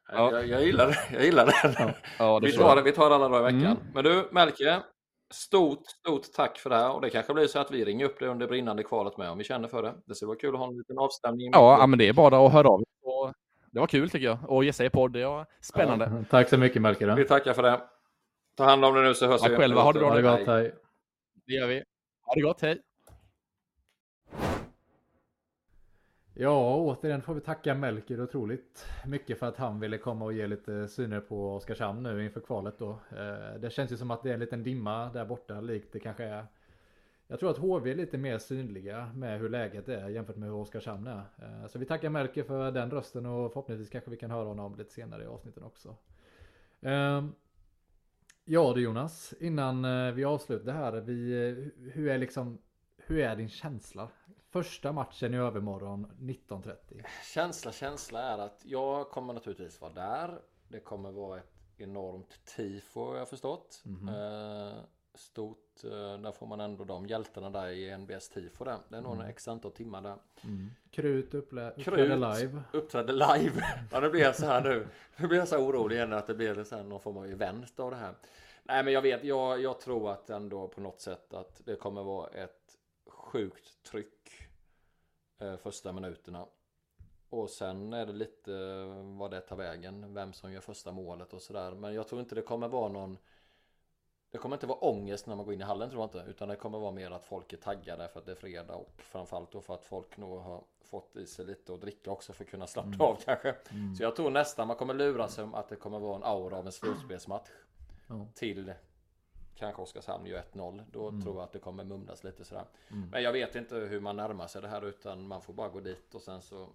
Ja. Jag, jag gillar det. Jag gillar det. Ja. Ja, det vi, tar, vi tar alla dagar i veckan. Mm. Men du, Melke, stort, stort tack för det här. Och det kanske blir så att vi ringer upp dig under brinnande kvalet med om vi känner för det. Det skulle vara kul att ha en liten avstämning. Ja, men det är bara att höra av. Och det var kul tycker jag. Och ge sig på det. Ja, spännande. Ja. Tack så mycket, Melke. Då. Vi tackar för det. Ta hand om det nu så hörs tack vi. Själva. Ha det bra. Ha det gott, hej. Det gör vi. Ha det gott, hej. Ja, återigen får vi tacka Melker otroligt mycket för att han ville komma och ge lite syner på Oskarshamn nu inför kvalet då. Det känns ju som att det är en liten dimma där borta, likt det kanske är. Jag tror att H V är lite mer synliga med hur läget är jämfört med hur Oskarshamn är. Så vi tackar Melker för den rösten och förhoppningsvis kanske vi kan höra honom lite senare i avsnitten också. Ja du Jonas, innan vi avslutar det här, vi, hur är liksom, hur är din känsla? Första matchen i övermorgon nitton trettio. Känsla, känsla är att jag kommer naturligtvis vara där. Det kommer vara ett enormt tifo, jag har förstått. Mm-hmm. Eh, stort, eh, där får man ändå de hjältarna där i N B S tifo där. Det är nog mm. en x antal timmar där. Mm. Krut upplä- uppträdde live. Uppträdde live. Ja, det blir jag så här nu. Nu blir jag så orolig igen att det blir så här någon form av event av det här. Nej, men jag vet, jag, jag tror att ändå på något sätt att det kommer vara ett sjukt tryck eh, första minuterna. Och sen är det lite eh, vad det tar vägen, vem som gör första målet och sådär. Men jag tror inte det kommer vara någon, det kommer inte vara ångest när man går in i hallen, tror jag inte. Utan det kommer vara mer att folk är taggade för att det är fredag och framförallt då för att folk nog har fått i sig lite och dricka också för att kunna slappna mm. av kanske. Mm. Så jag tror nästan man kommer lura sig om att det kommer vara en aura av en slutspelsmatch mm. till kanske Oskarshamn gör ett noll. Då mm. tror jag att det kommer mumlas lite sådär. Mm. Men jag vet inte hur man närmar sig det här, utan man får bara gå dit och sen så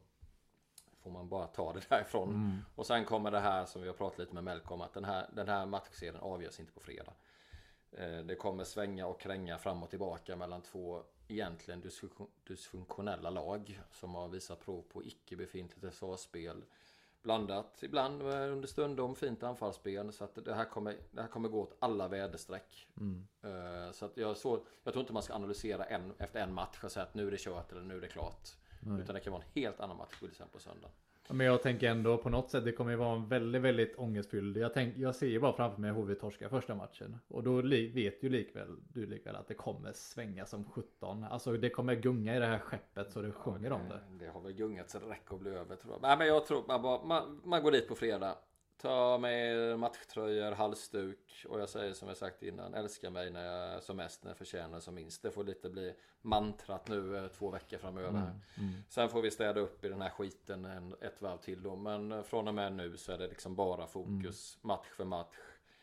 får man bara ta det därifrån. Mm. Och sen kommer det här som vi har pratat lite med Melk om, att den här, den här matchserien avgörs inte på fredag. Eh, det kommer svänga och kränga fram och tillbaka mellan två egentligen dysfun- dysfunktionella lag som har visat prov på icke-befintligt försvarsspel. Blandat ibland under stundom fint anfallsspel, så att det här kommer, det här kommer gå åt alla väderstreck. Mm. Uh, så att jag, så, jag tror inte man ska analysera en, efter en match och säga att nu är det kört eller nu är det klart. Nej. Utan det kan vara en helt annan match till exempel på söndag. Men jag tänker ändå på något sätt det kommer ju vara en väldigt, väldigt ångestfylld. Jag, tänk, jag ser ju bara framför mig H V torska första matchen. Och då li, vet ju likväl, du likväl att det kommer svänga som sjutton. Alltså det kommer gunga i det här skeppet så det sjunger ja, det, om det. Det har väl gungat så det räcker att bli över, tror jag. Nej, men jag tror man, bara, man, man går dit på fredag. Ta med matchtröjor, halsduk. Och jag säger som jag sagt innan, älska mig när jag som mest, när jag förtjänar som minst. Det får lite bli mantrat nu två veckor framöver. Mm, mm. Sen får vi städa upp i den här skiten en, ett varv till då. Men från och med nu så är det liksom bara fokus, mm. match för match.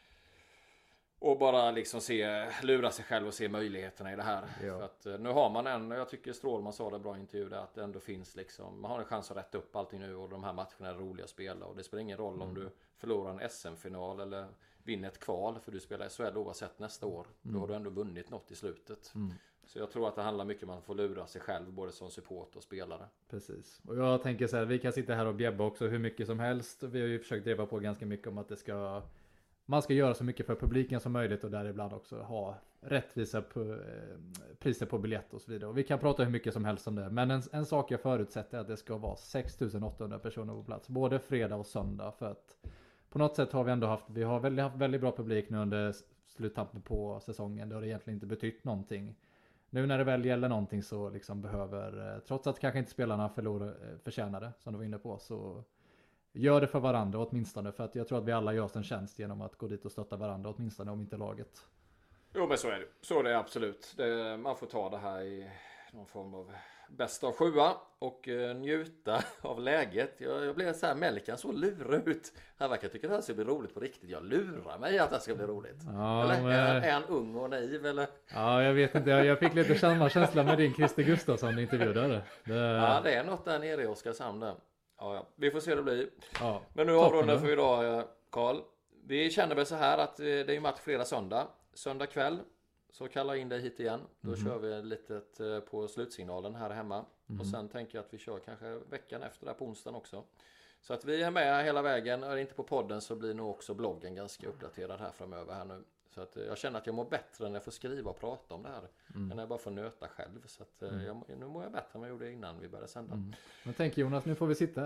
Och bara liksom se, lura sig själv och se möjligheterna i det här. Ja. För att nu har man en, jag tycker Strålman sa det bra i intervju där, att det ändå finns liksom, man har en chans att rätta upp allting nu och de här matcherna är roliga att spela. Och det spelar ingen roll mm. om du förlorar en S M-final eller vinner ett kval, för du spelar S H L oavsett nästa år. Mm. Då har du ändå vunnit något i slutet. Mm. Så jag tror att det handlar mycket om att man får lura sig själv, både som support och spelare. Precis. Och jag tänker så här, vi kan sitta här och bjäbba också hur mycket som helst. Vi har ju försökt driva på ganska mycket om att det ska, man ska göra så mycket för publiken som möjligt och däribland också ha rättvisa på, eh, priser på biljett och så vidare. Och vi kan prata hur mycket som helst om det. Men en, en sak jag förutsätter är att det ska vara sex tusen åttahundra personer på plats. Både fredag och söndag. För att på något sätt har vi ändå haft, vi har väldigt, haft väldigt bra publik nu under sluttampen på säsongen. Det har egentligen inte betytt någonting. Nu när det väl gäller någonting så liksom behöver, trots att kanske inte spelarna förlorar, förtjänar det, som du var inne på, så gör det för varandra åtminstone. För att jag tror att vi alla gör oss en tjänst genom att gå dit och stötta varandra åtminstone, om inte laget. Jo, men så är det. Så är det absolut. Det, man får ta det här i någon form av bästa av sjua och uh, njuta av läget. Jag, jag blev så här, Melkan så lurar ut. Han verkar tycka att det här ska bli roligt på riktigt. Jag lurar mig att det ska bli roligt. Ja, eller men... är, är han ung och naiv eller? Ja, jag vet inte. Jag, jag fick lite samma känsla med din Christer Gustafsson intervjuade. Det... Ja, det är något där nere i Oskarshamn där. Ja, ja. Vi får se hur det blir. Ja. Men nu avrundar för idag, Karl. Vi känner väl så här att det är match fredag söndag. Söndag kväll så kallar jag in dig hit igen. Då mm. kör vi lite på slutsignalen här hemma. Mm. Och sen tänker jag att vi kör kanske veckan efter där på onsdagen också. Så att vi är med hela vägen. Är det inte på podden så blir nog också bloggen ganska uppdaterad här framöver här nu. Så att jag känner att jag mår bättre när jag får skriva och prata om det här. Mm. Än när jag bara får nöta själv. Så att mm. jag, nu mår jag bättre än jag gjorde innan vi började sända. Mm. Men tänk Jonas, nu får vi sitta här.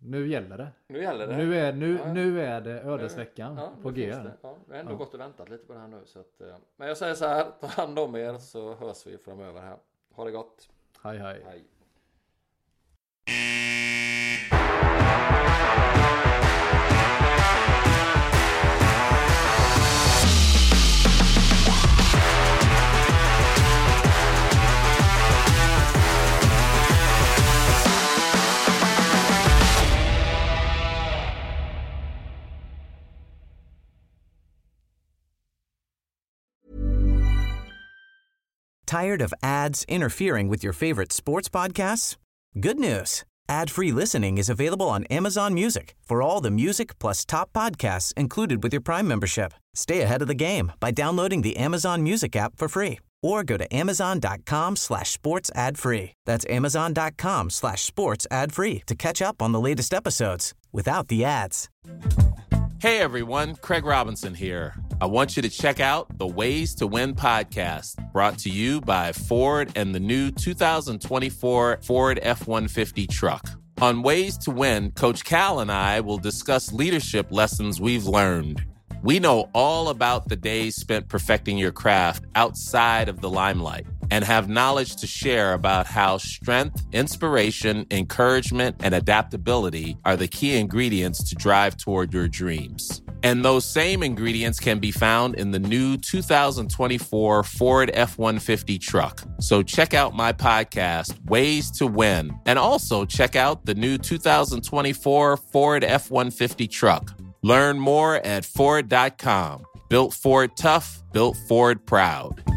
Nu gäller det. Nu gäller det. Nu är, nu, ja. nu är det ödesveckan ja, på G. Det. Ja, vi har ändå ja. gått och väntat lite på det här nu. Så att, men jag säger så här, ta hand om er så hörs vi framöver här. Ha det gott. Hej hej. Hej. Tired of ads interfering with your favorite sports podcasts? Good news. Ad-free listening is available on Amazon Music for all the music plus top podcasts included with your Prime membership. Stay ahead of the game by downloading the Amazon Music app for free or go to amazon.com slash sports ad free. That's amazon.com slash sports ad free to catch up on the latest episodes without the ads. Hey everyone, Craig Robinson here. I want you to check out the Ways to Win podcast, brought to you by Ford and the new two thousand twenty-four Ford F one fifty truck. On Ways to Win, Coach Cal and I will discuss leadership lessons we've learned. We know all about the days spent perfecting your craft outside of the limelight and have knowledge to share about how strength, inspiration, encouragement, and adaptability are the key ingredients to drive toward your dreams. And those same ingredients can be found in the new two thousand twenty-four Ford F one fifty truck. So check out my podcast, Ways to Win, and also check out the new two thousand twenty-four Ford F one fifty truck. Learn more at Ford dot com. Built Ford tough, built Ford proud.